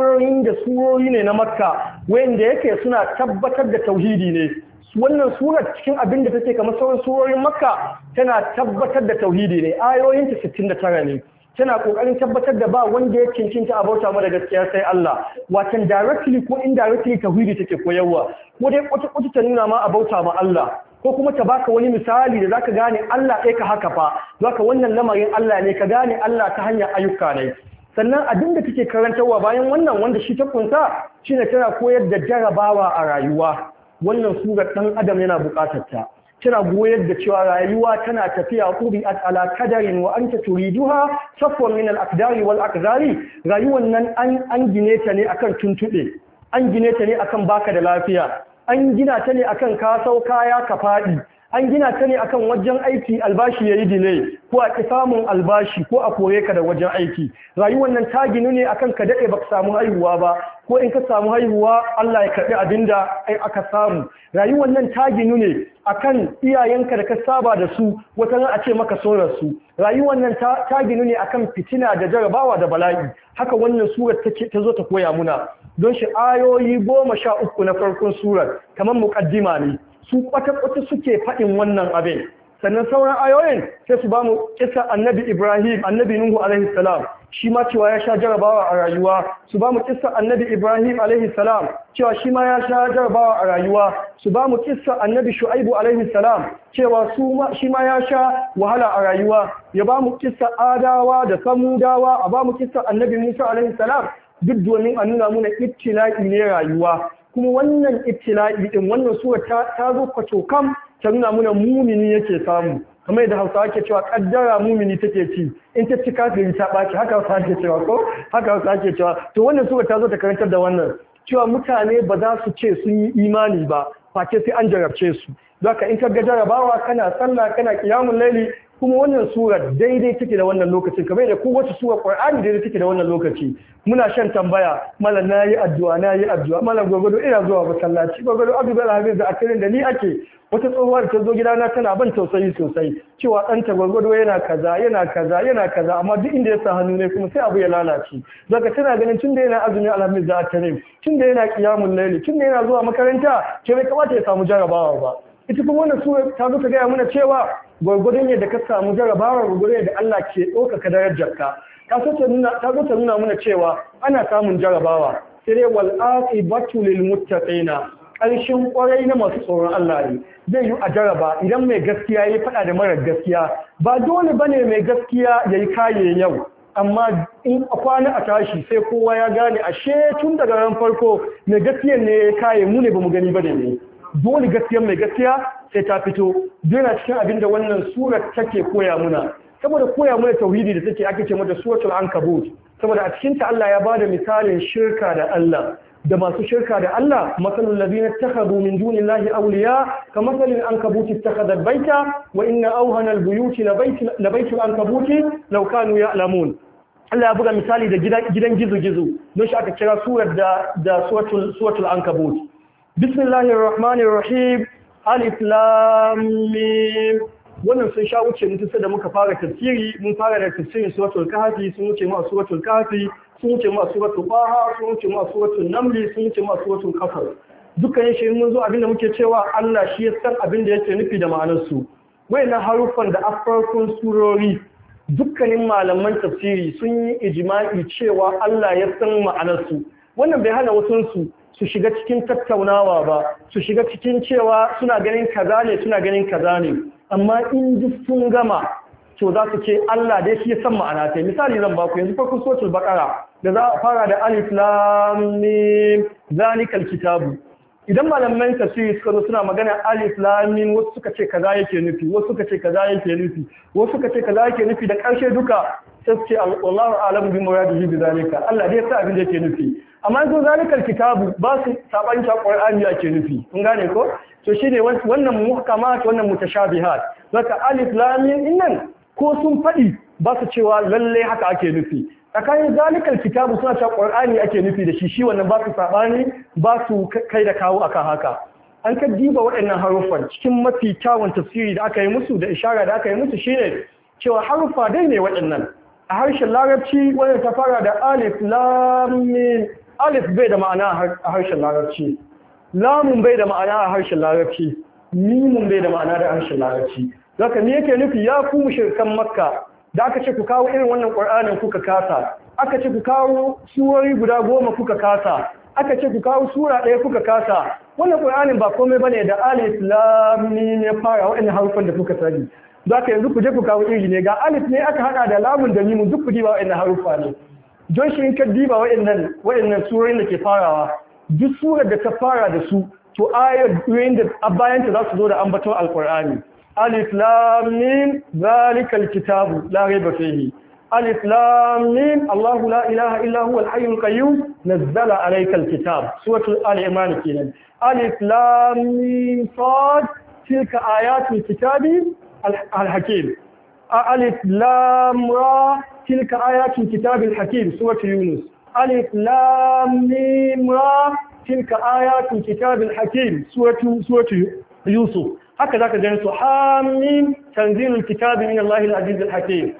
surori ne na Makka wanda yake suna tabbatar da tauhidi ne wannan surar cikin abin da take kamar sauran surorin Makka tana tabbatar da tauhidi ne ayoyinta 69 ne tana kokarin tabbatar da ba wanda ya cincinta a bauta mu da gaskiya sai Allah watan directly ko indirectly tauhidi take koyarwa ko dai kwata ta nuna ma a bauta ma Allah ko kuma ta baka wani misali da zaka gane Allah ɗaya ka haka fa zaka wannan lamarin Allah ne ka gane Allah ta hanyar ayyuka ne sannan abin da take karantarwa bayan wannan wanda shi ta kunsa shine tana koyar da jarabawa a rayuwa wannan surar dan adam yana buƙatar ta tana goyar da cewa rayuwa tana tafiya quri'at ala kadarin wa anta turiduha safwan min al-aqdari wal aqdari rayuwan nan an gine ta ne akan tuntube an gine ta ne akan baka da lafiya an gina ta ne akan ka sau kaya ka fadi an gina ta ne akan wajen aiki albashi yayi delay ko a ki samun albashi ko a kore ka da wajen aiki rayuwar nan ta ginu ne akan ka dade baka samu haihuwa ba ko in ka samu haihuwa Allah ya karbi abinda aka samu rayuwar nan ta ginu ne akan iyayenka da ka saba da su wata ran a ce maka sorar su rayuwar nan ta ginu ne akan fitina da jarabawa da bala'i haka wannan surar ta zo ta koya muna don shi ayoyi 13 na farkon surar kamar muqaddima ne su kwata-kwata suke faɗin wannan abin sannan sauran ayoyin sai su ba mu kisa annabi Ibrahim annabi Nuhu alaihi salam shi ma cewa ya sha jarabawa a rayuwa su ba mu kisa annabi Ibrahim alaihi salam cewa shi ma ya sha jarabawa a rayuwa su ba mu kisa annabi Shu'aibu alaihi salam cewa shi ma ya sha wahala a rayuwa ya ba mu kisa Adawa da Samudawa a ba mu kisa annabi Musa alaihi salam duk domin a nuna muna ibtila'i ne rayuwa kuma wannan ibtila'i din wannan sura ta zo kwacokam ta nuna muna mumini yake samu kamar yadda Hausawa ke cewa kaddara mumini take ci in ta ci kafiri ta baki haka Hausawa ke cewa ko haka Hausawa ke cewa to wannan sura ta zo ta karantar da wannan cewa mutane ba za su ce sun yi imani ba face sai an jarabce su zaka in ka ga jarabawa kana sallah kana qiyamul laili kuma wannan surar daidai take da wannan lokacin kamar da kowace surar Qur'ani daidai take da wannan lokaci muna shan tambaya mallan nayi addu'a mallan gogoro ina zuwa masallaci gogoro Abdul Hafiz da akirin da ni ake wata tsohuwar ta zo gidana tana ban tausayi sosai cewa ɗanta gogoro yana kaza amma duk inda ya sa hannu ne kuma sai abu ya lalace zaka tana ganin tunda yana azumi alhamis da akirin tunda yana qiyamul layli tunda yana zuwa makaranta ke bai kamata ya samu jarabawa ba ita kuma wannan sura ta zo ta gaya mana cewa gwargwadon yadda ka samu jarabawa gwargwadon yadda Allah ke ɗaukaka darajarka ta zo ta nuna mana cewa ana samun jarabawa sai dai wal aqibatu lil muttaqina ƙarshen ƙwarai na masu tsoron Allah ne zai yi a jaraba idan mai gaskiya ya faɗa da marar gaskiya ba dole bane mai gaskiya ya yi kaye yau amma in a kwana a tashi sai kowa ya gane ashe tun daga ran farko mai gaskiya ne ya kaye mu ne bamu gani ba da ne dole gaskiyar mai gaskiya sai ta fito yana cikin abin da wannan surar take koya muna saboda koya muna tauhidi da take ake ce mata suratul ankabut saboda a cikin ta Allah ya bada misalin shirka da Allah da masu shirka da Allah masalul ladina takhadu min dunillahi awliya kamasalil ankabuti ittakhadhat baita wa inna awhana albuyuti labaytul ankabuti law kanu ya'lamun Allah ya buga misali da gidan gizo-gizo don shi aka kira surar da suratul ankabut bismillahir rahmanir rahim alif lam mim wannan sun sha wuce mutu sai da muka fara tafsiri mun fara da tafsirin suratul kahfi sun wuce mu a suratul kahfi sun wuce mu a suratul baha sun wuce mu a suratul naml sun wuce mu a suratul qasas dukkan shi mun zo abinda muke cewa Allah shi ya san abinda yake nufi da ma'anar su wayannan harufan da farkon surori dukkanin malaman tafsiri sun yi ijma'i cewa Allah ya san ma'anar su wannan bai hana wasu su shiga cikin tattaunawa ba su shiga cikin cewa suna ganin kaza ne amma in duk sun gama to za su ce Allah dai shi ya san ma'ana ta misali zan baku yanzu farkon suratul baqara da za a fara da alif lam mim zalikal kitabu idan malaman tafsiri suka zo suna magana alif lam mim wasu suka ce kaza yake nufi wasu suka ce kaza yake nufi wasu suka ce kaza yake nufi da karshe duka sai ce Allahu a'lamu bi muradihi bi zalika Allah dai ya san abin da yake nufi amma yanzu zalikal kitabu ba su saban ta Qur'ani yake nufi kun gane ko to shine wannan muhkamat wannan mutashabihat zaka alif lam mim innan ko sun fadi ba su cewa lalle haka ake nufi tsakanin zalikal kitabu suna cewa Qur'ani ake nufi da shi wannan ba su sabani ba su kai da kawo akan haka an ka diba waɗannan haruffan cikin mafi kyawun tafsiri da aka yi musu da ishara da aka yi musu shine cewa haruffa dai ne waɗannan a harshen larabci wanda ta fara da alif lam mim alif bai da ma'ana a harshen larabci lamun bai da ma'ana a harshen larabci mimun bai da ma'ana da harshen larabci zaka me yake nufi ya ku mushrikan makka da aka ce ku kawo irin wannan Qur'anin kuka kasa aka ce ku kawo surori guda 10 kuka kasa aka ce ku kawo sura ɗaya kuka kasa wannan Qur'anin ba komai bane da alif lam mim ya fara wannan harufan da kuka sani zaka yanzu ku je ku kawo iri ne ga alif ne aka hada da lamun da mim duk ku diba wannan harufa ne don shi in ka diba waɗannan surorin da ke farawa duk surar da ta fara da su to ayoyin da bayanta za su zo da ambaton alkur'ani alif lam mim zalikal kitabu la raiba fihi alif lam mim Allahu la ilaha illa huwa al-hayyul qayyum nazzala alaykal kitab suratul al-imran kenan alif lam mim sad tilka ayatul kitabi al-hakim alif lam ra تلك آيات الكتاب الحكيم سورة يونس ألف لام ميم را تلك آيات الكتاب الحكيم سورة يوسف هكذا كذلك حاميم تنزيل الكتاب من الله العزيز الحكيم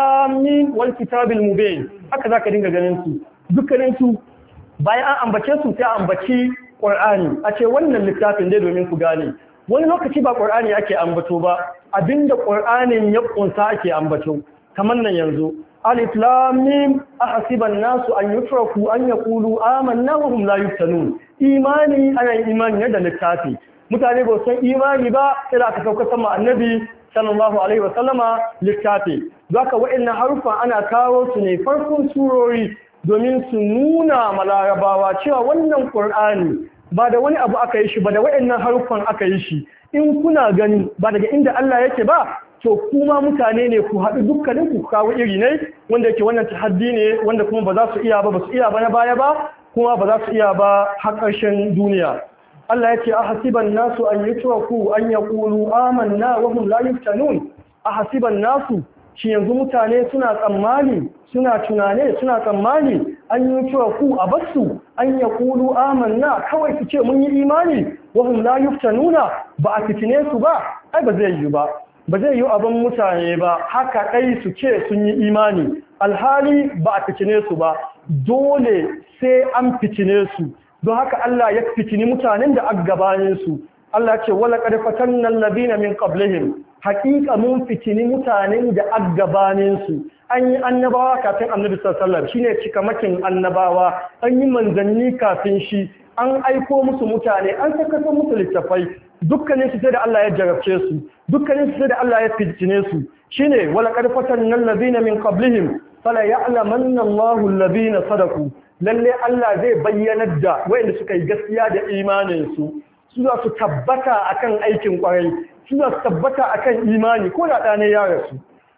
حاميم والكتاب المبين هكذا كذلك dukkaninsu bayan an ambace su sai ambaci Qur'ani a ce wannan littafin dai domin ku gane wani lokaci ba Qur'ani ake ambato ba abinda Qur'anin ya kunsa ake ambato kamar nan yanzu alif lam mim ahasiban nasu an yutraku an yaqulu amanna wa hum la yuftanun imani ana imani da littafi mutane ba san imani ba sai aka sauka sama annabi sallallahu alaihi wasallama littafi zaka wa'annan harufa ana kawo su ne farkon surori domin su nuna malarabawa cewa wannan Qur'ani ba da wani abu aka yi shi ba da wa'annan harufan aka yi shi in kuna gani ba daga inda Allah yake ba to kuma mutane ne ku haɗu dukkanin ku kawo iri ne wanda yake wannan tahaddi ne wanda kuma ba za su iya ba su iya ba na baya ba kuma ba za su iya ba har ƙarshen duniya Allah yake a hasiban nasu an yutraku an yaqulu amanna wa hum la yuftanun a hasiban nasu shi yanzu mutane suna tsammani suna tunane suna tsammani an yutraku a basu an yaqulu amanna kawai su ce mun yi imani wa hum la yuftanuna ba a fitine su ba ai ba zai yi ba zai yi abin mutane ba haka ɗai su ce sun yi imani alhali ba a fitine su ba dole sai an fitine su don haka Allah ya fitini mutanen da aka gabanin su Allah ce wala qad fatanna alladhina min qablihim haqiqa mun fitini mutanen da aka gabanin su an yi annabawa kafin annabi sallallahu alaihi wasallam shine cikamakin annabawa an yi manzanni kafin shi an aiko musu mutane an saka musu littafai dukkanin su sai da Allah ya jarabce su dukkanin su sai da Allah ya fitine su shine wala qad fatanna alladhina min qablihim fala ya'lamanna Allahu alladhina sadaqu lalle Allah zai bayyanar da wayanda suka yi gaskiya da imanin su za su tabbata akan aikin kwarai su za su tabbata akan imani ko da ɗane ya rasu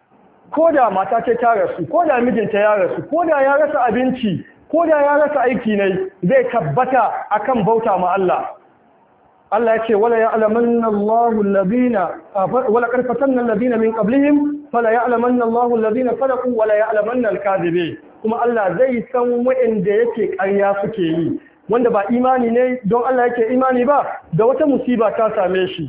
ko da mata ce ta rasu ko da mijinta ya rasu ko da ya rasa abinci ko da ya rasa aiki ne zai tabbata akan bauta ma Allah Allah ya ce wala ya'lamanna Allahu alladhina wala qad fatanna alladhina min qablihim fala ya'lamanna Allahu alladhina sadaqu wala ya'lamanna al-kadhibin kuma Allah zai san wa'anda yake ƙarya suke yi wanda ba imani ne don Allah yake imani ba da wata musiba ta same shi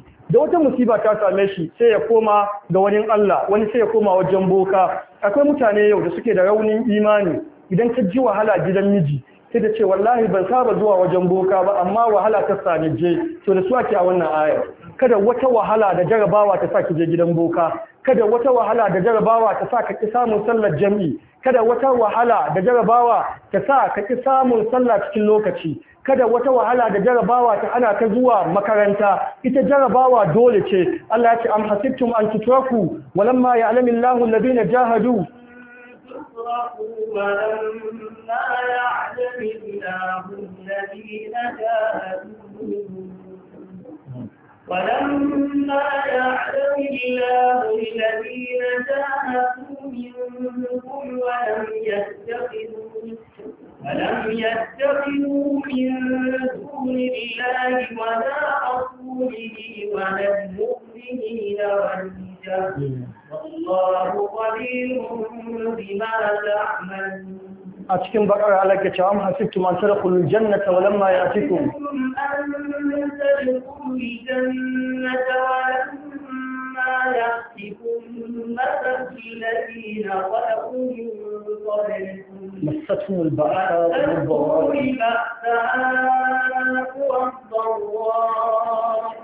sai ya koma ga wani Allah wani sai ya koma wajen boka akwai mutane yau da suke da raunin imani idan ka ji wahala gidan miji sai da ce wallahi ban saba zuwa wajen boka ba amma wahala ta sani je to da su ake a wannan ayar kada wata wahala da jarabawa ta sa ki je gidan boka kada wata wahala da jarabawa ta sa ka ki samun sallar jami'i kada wata wahala da jarabawa ta sa ka ki samun sallah cikin lokaci kada wata wahala da jarabawa ta ana ka zuwa makaranta ita jarabawa dole ce Allah ya ce am hasibtum an tutraku walamma ya'lamillahu alladhina jahadu ولما يعلم الله الذين جاهدوا منكم ولم يتخذوا من دون الله ولا رسوله ولا المؤمنين وليجا والله خبير بما تعملون. a cikin bakara Allah ke cewa am hasibtum an tadkhulul jannata wa lamma ya'tikum مستهم البأساء والضراء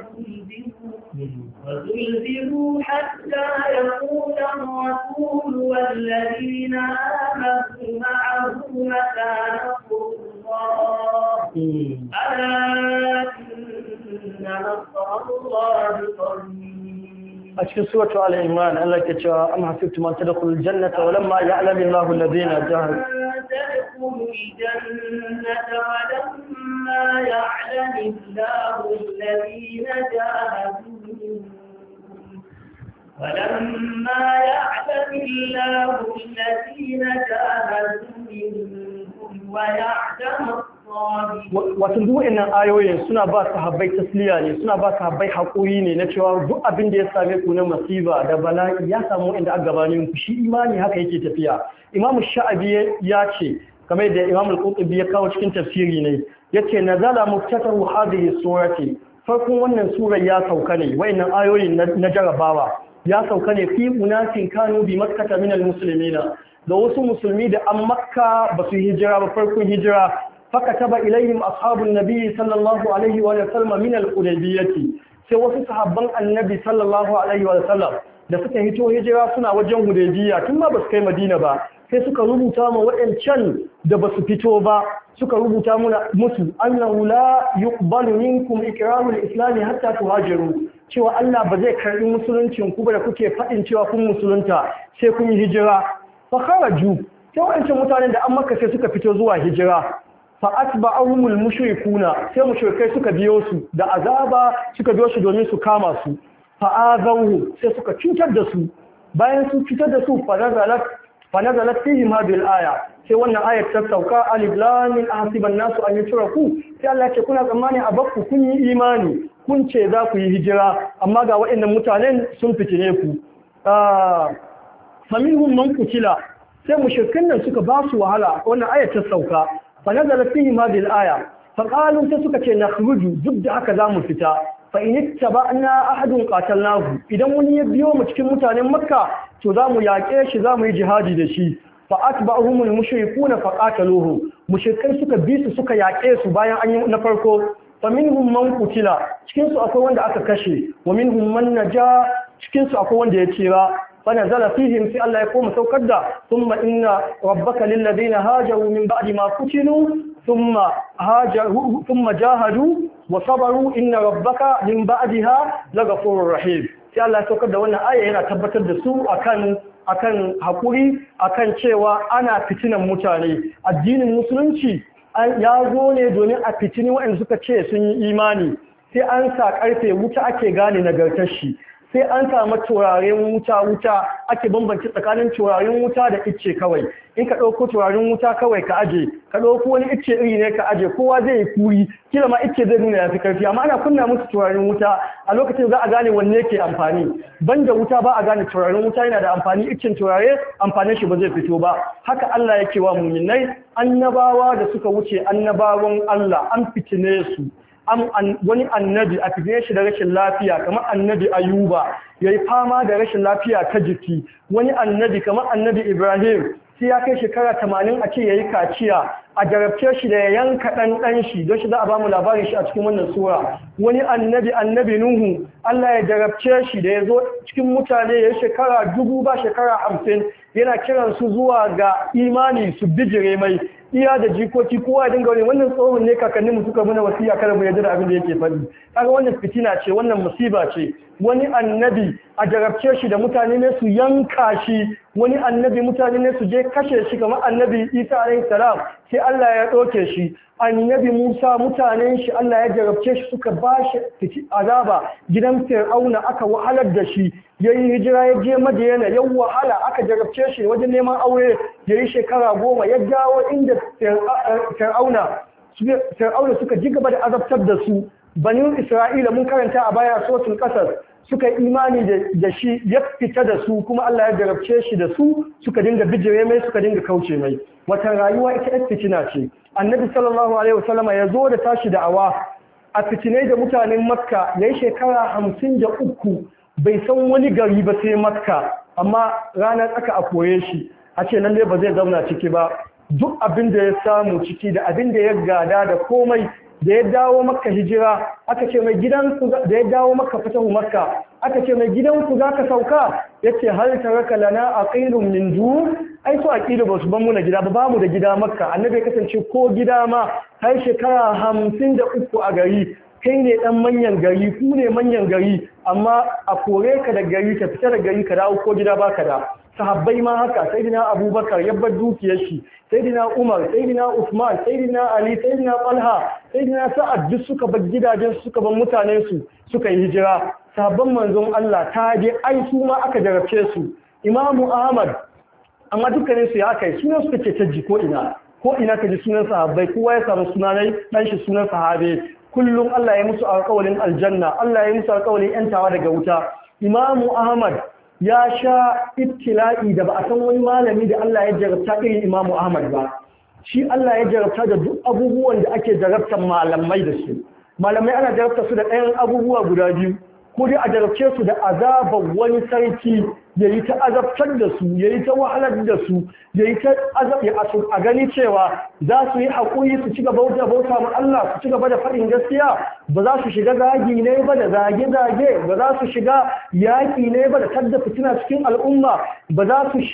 وزلزلوا حتى يقول الرسول والذين آمنوا معه متى نصر الله ألا إن نصر الله قريب. أشكر سورة آل عمران الله كتشا أم حسبتم أن تدخلوا الجنة ولما يعلم الله الذين جاهدوا تدخلوا الجنة ولما يعلم الله الذين جاهدوا ولما يعلم الله الذين جاهدوا منكم ويعلم wato duk wannan ayoyin suna ba sahabbai tasliya ne, suna ba sahabbai haƙuri ne na cewa duk abin da ya same ku na masiba da bala'i ya samu inda aka gabanin ku, shi imani haka yake tafiya. Imam Sha'abi ya ce kamar da Imam Al-Qurtubi ya kawo cikin tafsiri ne, yace nazala muftatahu hadhihi surati, farkon wannan surar ya sauka ne, wayannan ayoyin na jarabawa ya sauka ne fi unasin kanu bi makkata minal muslimina, da wasu musulmi da an makka ba su hijira ba, farkon hijira. فكتب إليهم أصحاب النبي صلى الله عليه وسلم من الحديبية sai wasu sahabban annabi sallallahu alaihi wa sallam da suka hito hijira suna wajen Hudaybiya tun ba su kai Madina ba, sai suka rubuta ma waɗancan da ba su fito ba, suka rubuta musu annahu la yuqbalu minkum ikrarul islam hatta tuhajiru, cewa Allah ba zai karbi musuluncin ku ba da kuke fadin cewa kun musulunta sai kun yi hijira. Fa kharaju, sai waɗancan mutanen da an Makka sai suka fito zuwa hijira. fa'atba'ahumul mushrikuna, sai mushrikai suka biyo su da azaba, suka biyo su domin su kama su. Fa'azawu, sai suka cutar da su, bayan sun cutar da su fa nazalat fihim hadhihi al-aya, sai wannan ayat ta sauka alif lam mim ahsiban nasu an yutraku, sai Allah ya ce kuna tsammani a bakku kun yi imani kun ce za ku yi hijira, amma ga waɗannan mutanen sun fitine ku. Faminhum man qutila, sai mushrikan nan suka ba su wahala, wannan ayat ta sauka. فنزل فيهم هذه الآية فقالوا تسكت نخرج ضد هكذا مفتا فإن اتبعنا أحد قاتلناه إذا وني بيوم cikin mutanen Makka to zamu yake shi zamu yi jihadi da shi fa atba'uhum al-mushrikuuna faqataluhu, mushrikai suka bi su suka yake su bayan an yi na farko. fa minhum man qutila, cikin su akwai wanda aka kashe, wa minhum man naja, cikin su akwai wanda ya tsira. فنزل فيهم في الله يقوم سوكدا ثم إن ربك للذين هاجروا من بعد ما فتنوا ثم جاهدوا وصبروا إن ربك من بعدها لغفور رحيم. sai Allah ya saukar da wannan aya yana tabbatar da su akan hakuri, akan cewa ana fitinan mutane. Addinin musulunci ya zo ne domin a fitini waɗanda suka ce sun yi imani, sai an sa karfe wuta ake gane nagartar shi, sai an samu turaren wuta ake bambanci tsakanin turaren wuta da icce kawai. In ka ɗauko turaren wuta kawai ka aje, ka ɗauko wani icce iri ne ka aje, kowa zai yi kuri, kila ma icce zai nuna ya fi karfi, amma ana kunna musu turaren wuta a lokacin za a gane wanne ke amfani. Banda wuta ba a gane turaren wuta yana da amfani, iccen turare amfanin shi ba zai fito ba. Haka Allah yake wa muminai, annabawa da suka wuce annabawan Allah an fitine su. Wani annabi a fitine shi da rashin lafiya kamar annabi Ayuba ya yi fama da rashin lafiya ta jiki, wani annabi kamar annabi Ibrahim sai ya kai shekara 80 a ce ya yi kaciya, a jarabce shi da ya yanka ɗan shi, don shi za a ba mu labarin shi a cikin wannan sura. Wani annabi Nuhu, Allah ya jarabce shi da ya zo cikin mutane ya yi shekara 1000 ba shekara 50 yana kiransu zuwa ga imani su bijire mai. Iya da jikoki kowa ya dinga wani wannan tsohon ne kakanninmu suka muna wasiya kada mu yarda da abin da yake faɗi. Kaga wannan fitina ce, wannan musiba ce. Wani annabi a jarabce shi da mutane ne su yanka shi, wani annabi mutane ne su je kashe shi kamar annabi Isa alayhi salam, sai Allah ya ɗauke shi. Annabi Musa mutanen shi Allah ya jarabce shi suka ba shi azaba, gidan Fir'auna aka wahalar da shi, yayi hijira ya je Madiyana ya wahala, aka jarabce shi wajen neman aure, yayi shekara 10 ya dawo inda Fir'auna suka ji gaba da azabtar da su. Banin Isra'ila mun karanta a baya suratul Qasas suka imani da shi ya fita da su kuma Allah ya jarabce shi da su suka dinga bijire mai suka dinga kauce mai wata rayuwa ita fitina ce annabi sallallahu alaihi wasallama ya zo da tashi da'awa a fitinai da mutanen makka yayi shekara 53 bai san wani gari ba sai makka amma ranar tsaka a koye shi a ce lalle ba zai zauna ciki ba duk abin da ya samu ciki da abin da ya gada da komai da ya dawo makka hijira aka ce mai gidanku da ya dawo makka fatahu makka aka ce mai gidanku za ka sauka yace hal taraka lana aqilun min du ai so aqilu ba su ban mu na gida ba mu da gida makka annabi ya kasance ko gida ma har shekara 53 a gari kai ne dan manyan gari ku ne manyan gari amma a kore ka da gari ka fita da gari ka dawo ko gida baka da sahabbai ma haka sayyidina abubakar ya bar dukiyar shi sayyidina umar sayyidina usman sayyidina ali sayyidina talha sayyidina sa'ad duk suka bar gidajen suka bar mutanen su suka yi hijira sahabban manzon Allah ta je ai su ma aka jarabce su imamu ahmad amma dukkanin su ya kai sunan su take tajji ko ina ka ji sunan sahabbai kowa ya samu sunanai dan shi sunan sahabe kullum Allah ya musu alƙawarin aljanna Allah ya musu alƙawarin yantawa daga wuta imamu ahmad ya sha ibtila'i da ba a san wani malami da Allah ya jarabta irin imamu ahmad ba shi Allah ya jarabta da duk abubuwan da ake jarabtar malamai da su malamai ana jarabta su da ɗayan abubuwa guda biyu ko dai a jarabce su da azabar wani sarki ya yi ta azabtar da su ya yi ta wahalar da su ya yi ta a gani cewa za su yi haƙuri su ci gaba da bauta ma Allah su ci gaba da faɗin gaskiya ba za su shiga zagi ne ba da zage-zage ba za su shiga yaƙi ne ba da tadda fitina cikin al'umma ba za su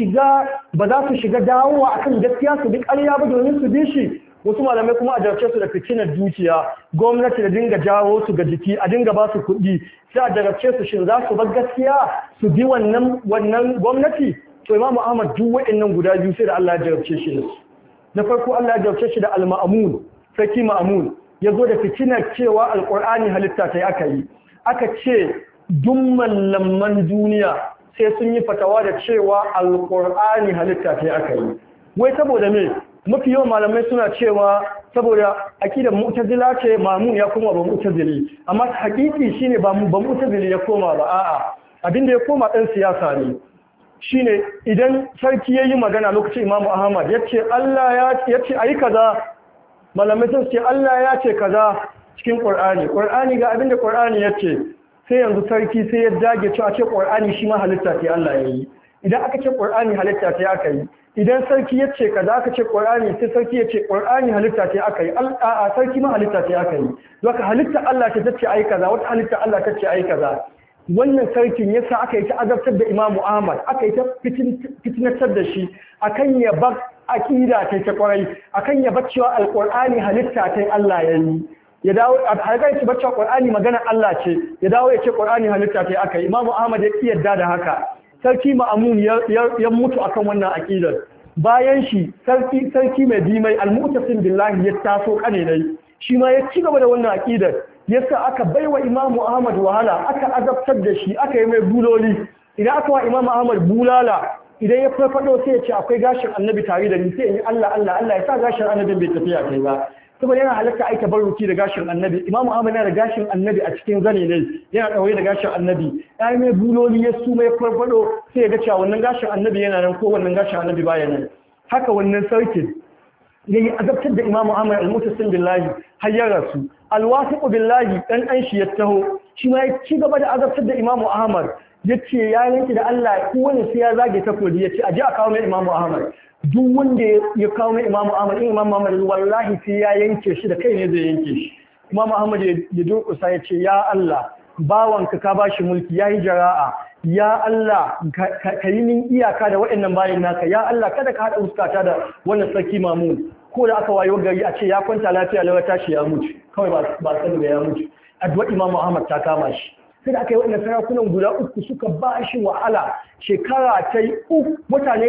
shiga dawowa akan gaskiya su bi ƙarya ba domin su bi shi wasu malamai kuma a jarabce su da fitinar dukiya gwamnati da dinga jawo su ga jiki a dinga ba su kuɗi sai a jarabce su shin za su bar gaskiya su bi wannan gwamnati to imamu ahmad duk waɗannan guda biyu sai da Allah ya jarabce shi da su na farko Allah ya jarabce shi da al-ma'mun sarki ma'mun ya zo da fitinar cewa alqur'ani halitta ta aka yi aka ce duk mallaman duniya sai sun yi fatawa da cewa alqur'ani halitta ta aka yi wai saboda me mafi yawan malamai suna cewa saboda akidar mu'tazila ce mamun ya koma ba mu'tazili amma hakiki shine ba mu'tazili ya koma ba a'a abinda ya koma dan siyasa ne shine idan sarki yayi magana lokacin Imam Ahmad yace Allah ya ce ayi kaza malamai sun ce Allah ya ce kaza cikin Qur'ani ga abinda Qur'ani yace sai yanzu sarki sai ya dage cewa ce Qur'ani shi ma halitta ce Allah yayi idan aka ce Qur'ani halitta ce aka yi idan sarki ya ce kaza aka ce Qur'ani sai sarki ya ce Qur'ani halitta ce aka yi a sarki ma halitta ce aka yi doka halitta Allah ce tace ai kaza wata halitta Allah tace ai kaza wannan sarkin yasa aka yi ta azabtar da Imam Ahmad aka yi ta fitinatar da shi akan ya bar aqida ta kwarai akan ya bar cewa alqur'ani halitta ta Allah yayi ya dawo a harkar ci bacci Qur'ani magana Allah ce ya dawo ya ce Qur'ani halitta ta aka yi Imam Ahmad ya kiyarda da haka sarki ma'amun ya mutu akan wannan aqidar bayan shi sarki mai bi mai almu'tasim billahi ya taso kane dai shi ma ya ci gaba da wannan aqidar yasa aka baiwa imamu ahmad wahala aka azabtar da shi aka yi mai buloli idan aka wa imamu ahmad bulala idan ya farfado sai ya ce akwai gashin annabi tare da ni sai in Allah ya sa gashin annabi bai tafiya kai ba saboda yana halatta aika baruki da gashin annabi imamu ahmad yana da gashin annabi a cikin zane ne yana ɗaure da gashin annabi yayi mai buloli ya su mai farfado sai ya ga cewa wannan gashin annabi yana nan ko wannan gashin annabi baya nan haka wannan sarkin yayi azabtar da imamu ahmad al-mutasim billahi har ya rasu al-wasiq billahi dan shi ya taho shi ma ya ci gaba da azabtar da imamu ahmad yace ya yanki da Allah ko wani sai ya zage takobi yace aje a kawo mai imamu ahmad duk wanda ya kawo mai imamu ahmad in imamu ahmad wallahi sai ya yanke shi da kai ne zai yanke shi imamu ahmad ya durƙusa ya ce ya Allah bawanka ka bashi mulki yayi jara'a ya Allah ka yi min iyaka da waɗannan bayin naka ya Allah kada ka haɗa fuskata da wannan sarki mamun ko da aka wayo gari a ce ya kwanta lafiya lawa tashi ya mutu kawai ba san da ya mutu addu'a imamu ahmad ta kama shi sai da aka yi waɗannan sarakunan guda uku suka ba shi wahala shekara ta yi mutane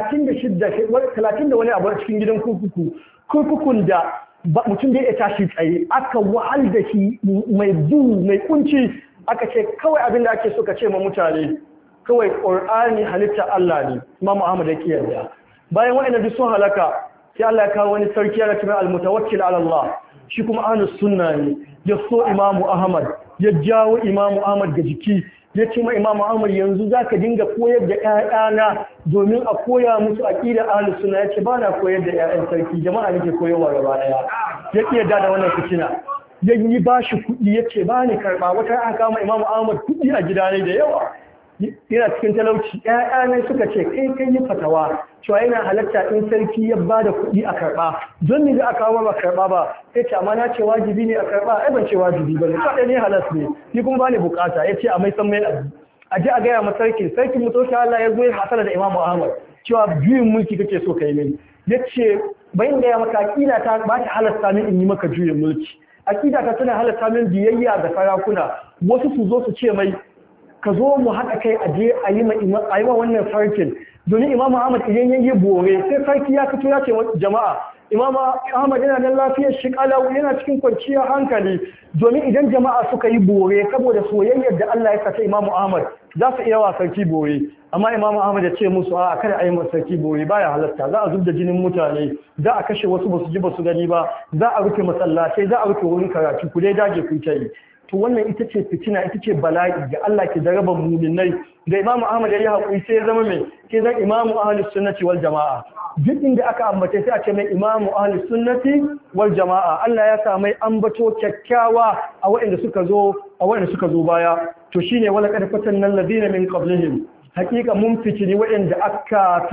30 da wani abu a cikin gidan kurkukun da mutum da ya tashi tsaye aka wahal da shi mai duhu mai kunci aka ce kawai abin da ake so ka ce ma mutane kawai ƙur'ani halitta Allah ne Imam Muhammad ya kiyarda bayan waɗannan duk sun halaka sai Allah ya kawo wani sarki ya rasu al-mutawakkil ala Allah shi kuma ahlus sunna ne ya so Imam Ahmad ya jawo Imam Ahmad ga jiki ya ce ma Imam Ahmad yanzu zaka dinga koyar da ƴaƴana domin a koya musu aqida ahlus sunna yace ba na koyar da ƴaƴan sarki jama'a nake koyarwa gaba daya ya iya da wannan fitina yayi bashi kuɗi yace ba ni karba wata aka kama Imam Ahmad kuɗi a gida ne da yawa yana cikin talauci ƴaƴana suka ce kai yi fatawa cewa yana halatta in sarki ya bada kuɗi a karba don ni da aka kawo ba karba ba yace amma na ce wajibi ne a karba ai ban ce wajibi ba ne kada ne halas ne ni kuma ba ni bukata yace a mai san mai a ji a gaya ma sarkin mutoki Allah ya zo ya hasala da Imam Ahmad cewa juyin mulki kake so kai mini yace bayin da ya maka akida ta ba ta halasta min in yi maka juyin mulki akida ta tana halasta min biyayya ga sarakuna wasu su zo su ce mai ka zo mu haɗa kai a je a yi ma wannan sarkin domin Imam Ahmad idan ya yi bore sai sarki ya fito ya ce jama'a Imam Ahmad yana nan lafiyar shi kalau yana cikin kwanciyar hankali domin idan jama'a suka yi bore saboda soyayyar da Allah ya saka Imam Ahmad za su iya wa sarki bore amma Imam Ahmad ya ce musu a kada a yi masa sarki bore baya halatta za a zubda jinin mutane za a kashe wasu basu ji basu gani ba za a rufe masallatai za a rufe wurin karatu ku dai dage ku ta yi to wannan ita ce fitina ita ce bala'i ga Allah ke jaraban mu'minai da Imam Ahmad ya yi hakuri sai ya zama mai sai zan Imam Ahlus Sunnati wal Jama'a duk inda aka ambace sai a ce mai Imam Ahlus Sunnati wal Jama'a Allah ya sa mai ambato kyakkyawa a waɗanda suka zo baya to shine wala qad fatanna alladhina min qablihim hakika mun fitini waɗanda aka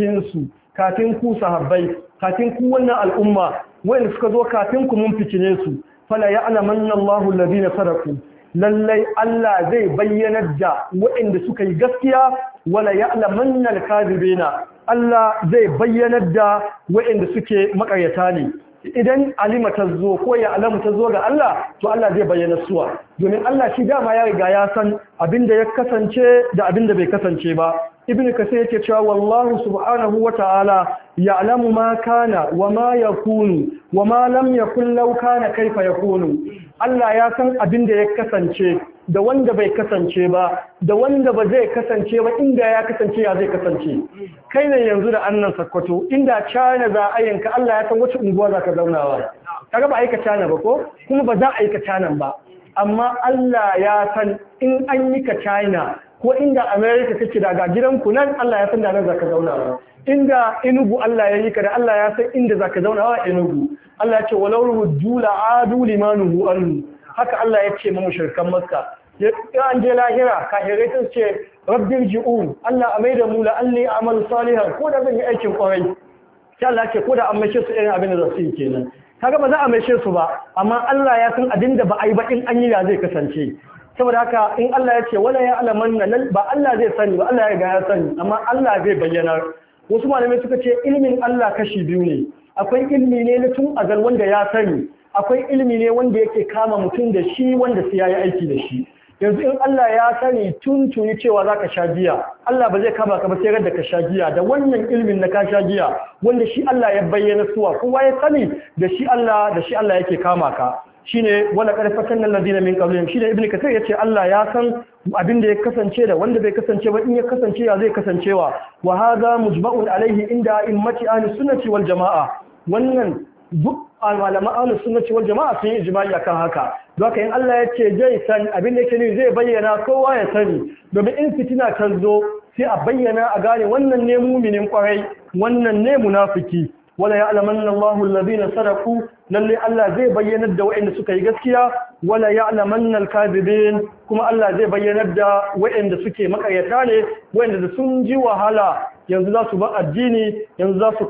kafin ku sahabbai kafin ku wannan al'umma waɗanda suka zo kafin ku mun fitine su fala ya'lamanna Allahu alladhina sadaku lallai Allah zai bayyanar da waɗanda suka yi gaskiya wala ya'lamanna al-kadhibina Allah zai bayyanar da waɗanda suke makaryata ne idan alima ta zo ko ya alamu ta zo ga Allah to Allah zai bayyana suwa domin Allah shi dama ya riga ya san abinda ya kasance da abinda bai kasance ba ibnu kasir yake cewa wallahu subhanahu wata'ala ya'lamu ma kana wa ma yakunu wa ma lam yakun law kana kaifa yakunu Allah ya san abinda ya kasance da wanda bai kasance ba da wanda ba zai kasance ba inda ya kasance ya zai kasance kai ne yanzu da annan sakkwato inda China za a yanka Allah ya san wace unguwa za ka zaunawa kaga ba aika China ba ko kuma ba za a aika China ba amma Allah ya san in an yi ka China ko inda America take daga gidanku nan Allah ya san da nan za ka zaunawa inda Enugu Allah ya yi ka da Allah ya san inda za ka zaunawa Enugu Allah ya ce walau ruddu la'adu limanuhu anhu haka Allah ya ce ma mushrikan Makka ya an je lahira kafirai sun ce rabbir ji'un Allah a maida mu la'alli a'malu salihan ko da zan yi aikin kwarai sai Allah ya ce ko da an maishe su irin abin da za su yi kenan kaga ba za a maishe su ba amma Allah ya san abin da ba a yi ba in an yi ya zai kasance saboda haka in Allah ya ce wala ya alamanna ba Allah zai sani ba Allah ya riga ya sani amma Allah zai bayyana wasu malamai suka ce ilimin Allah kashi biyu ne akwai ilimi ne na tun azal wanda ya sani akwai ilimi ne wanda yake kama mutum da shi wanda sai yayi aiki da shi yanzu in Allah ya sani tun tuni cewa zaka sha giya Allah ba zai kama ka ba sai da ka sha giya da wannan ilimin na ka sha giya wanda shi Allah ya bayyana suwa kowa ya sani da shi Allah yake kama ka shine wala karfatan alladina min qablihim shine ibnu kathir yace Allah ya san abin da ya kasance da wanda bai kasance ba in ya kasance ya zai kasancewa wa hadha mujma'un alaihi inda immati ahli sunnati wal jamaa wannan duk malama ahlus sunnati wal jamaa sun yi ijma'i akan haka doka in Allah ya ce zai san abin da yake ne zai bayyana kowa ya sani domin in fitina ta zo sai a bayyana a gane wannan ne mu'minin kwarai wannan ne munafiki wala ya'lamanna Allahu alladhina sadaqu lalle Allah zai bayyanar da waɗanda suka yi gaskiya wala ya'lamanna al-kadhibin kuma Allah zai bayyanar da waɗanda suke makaryata ne waɗanda da sun ji wahala yanzu za su ba addini yanzu za su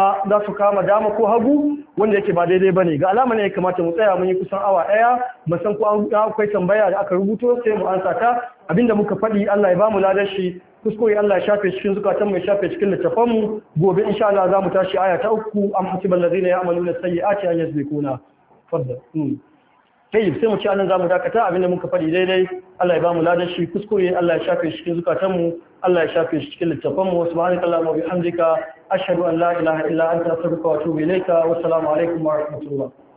kama dama ko hagu wanda yake ba daidai bane ga alama ne ya kamata mu tsaya mun yi kusan awa daya mu san ko akwai tambaya da aka rubuto sai mu ansa ta abinda muka faɗi Allah ya ba mu ladar shi kuskure Allah ya shafe cikin zukatan mai shafe cikin littafan mu gobe insha Allah za mu tashi aya ta 3 am hasibal ladina ya'maluna sayyi'ati an yasbiquna fadda sai mu ci anan za mu dakata abinda muka faɗi daidai Allah ya ba mu ladar shi kuskure Allah ya shafe cikin zukatan mu Allah ya shafe cikin littafan mu subhanakallahumma wa bihamdika ashhadu an la ilaha illa anta astaghfiruka wa atubu ilayka wa assalamu alaikum wa rahmatullah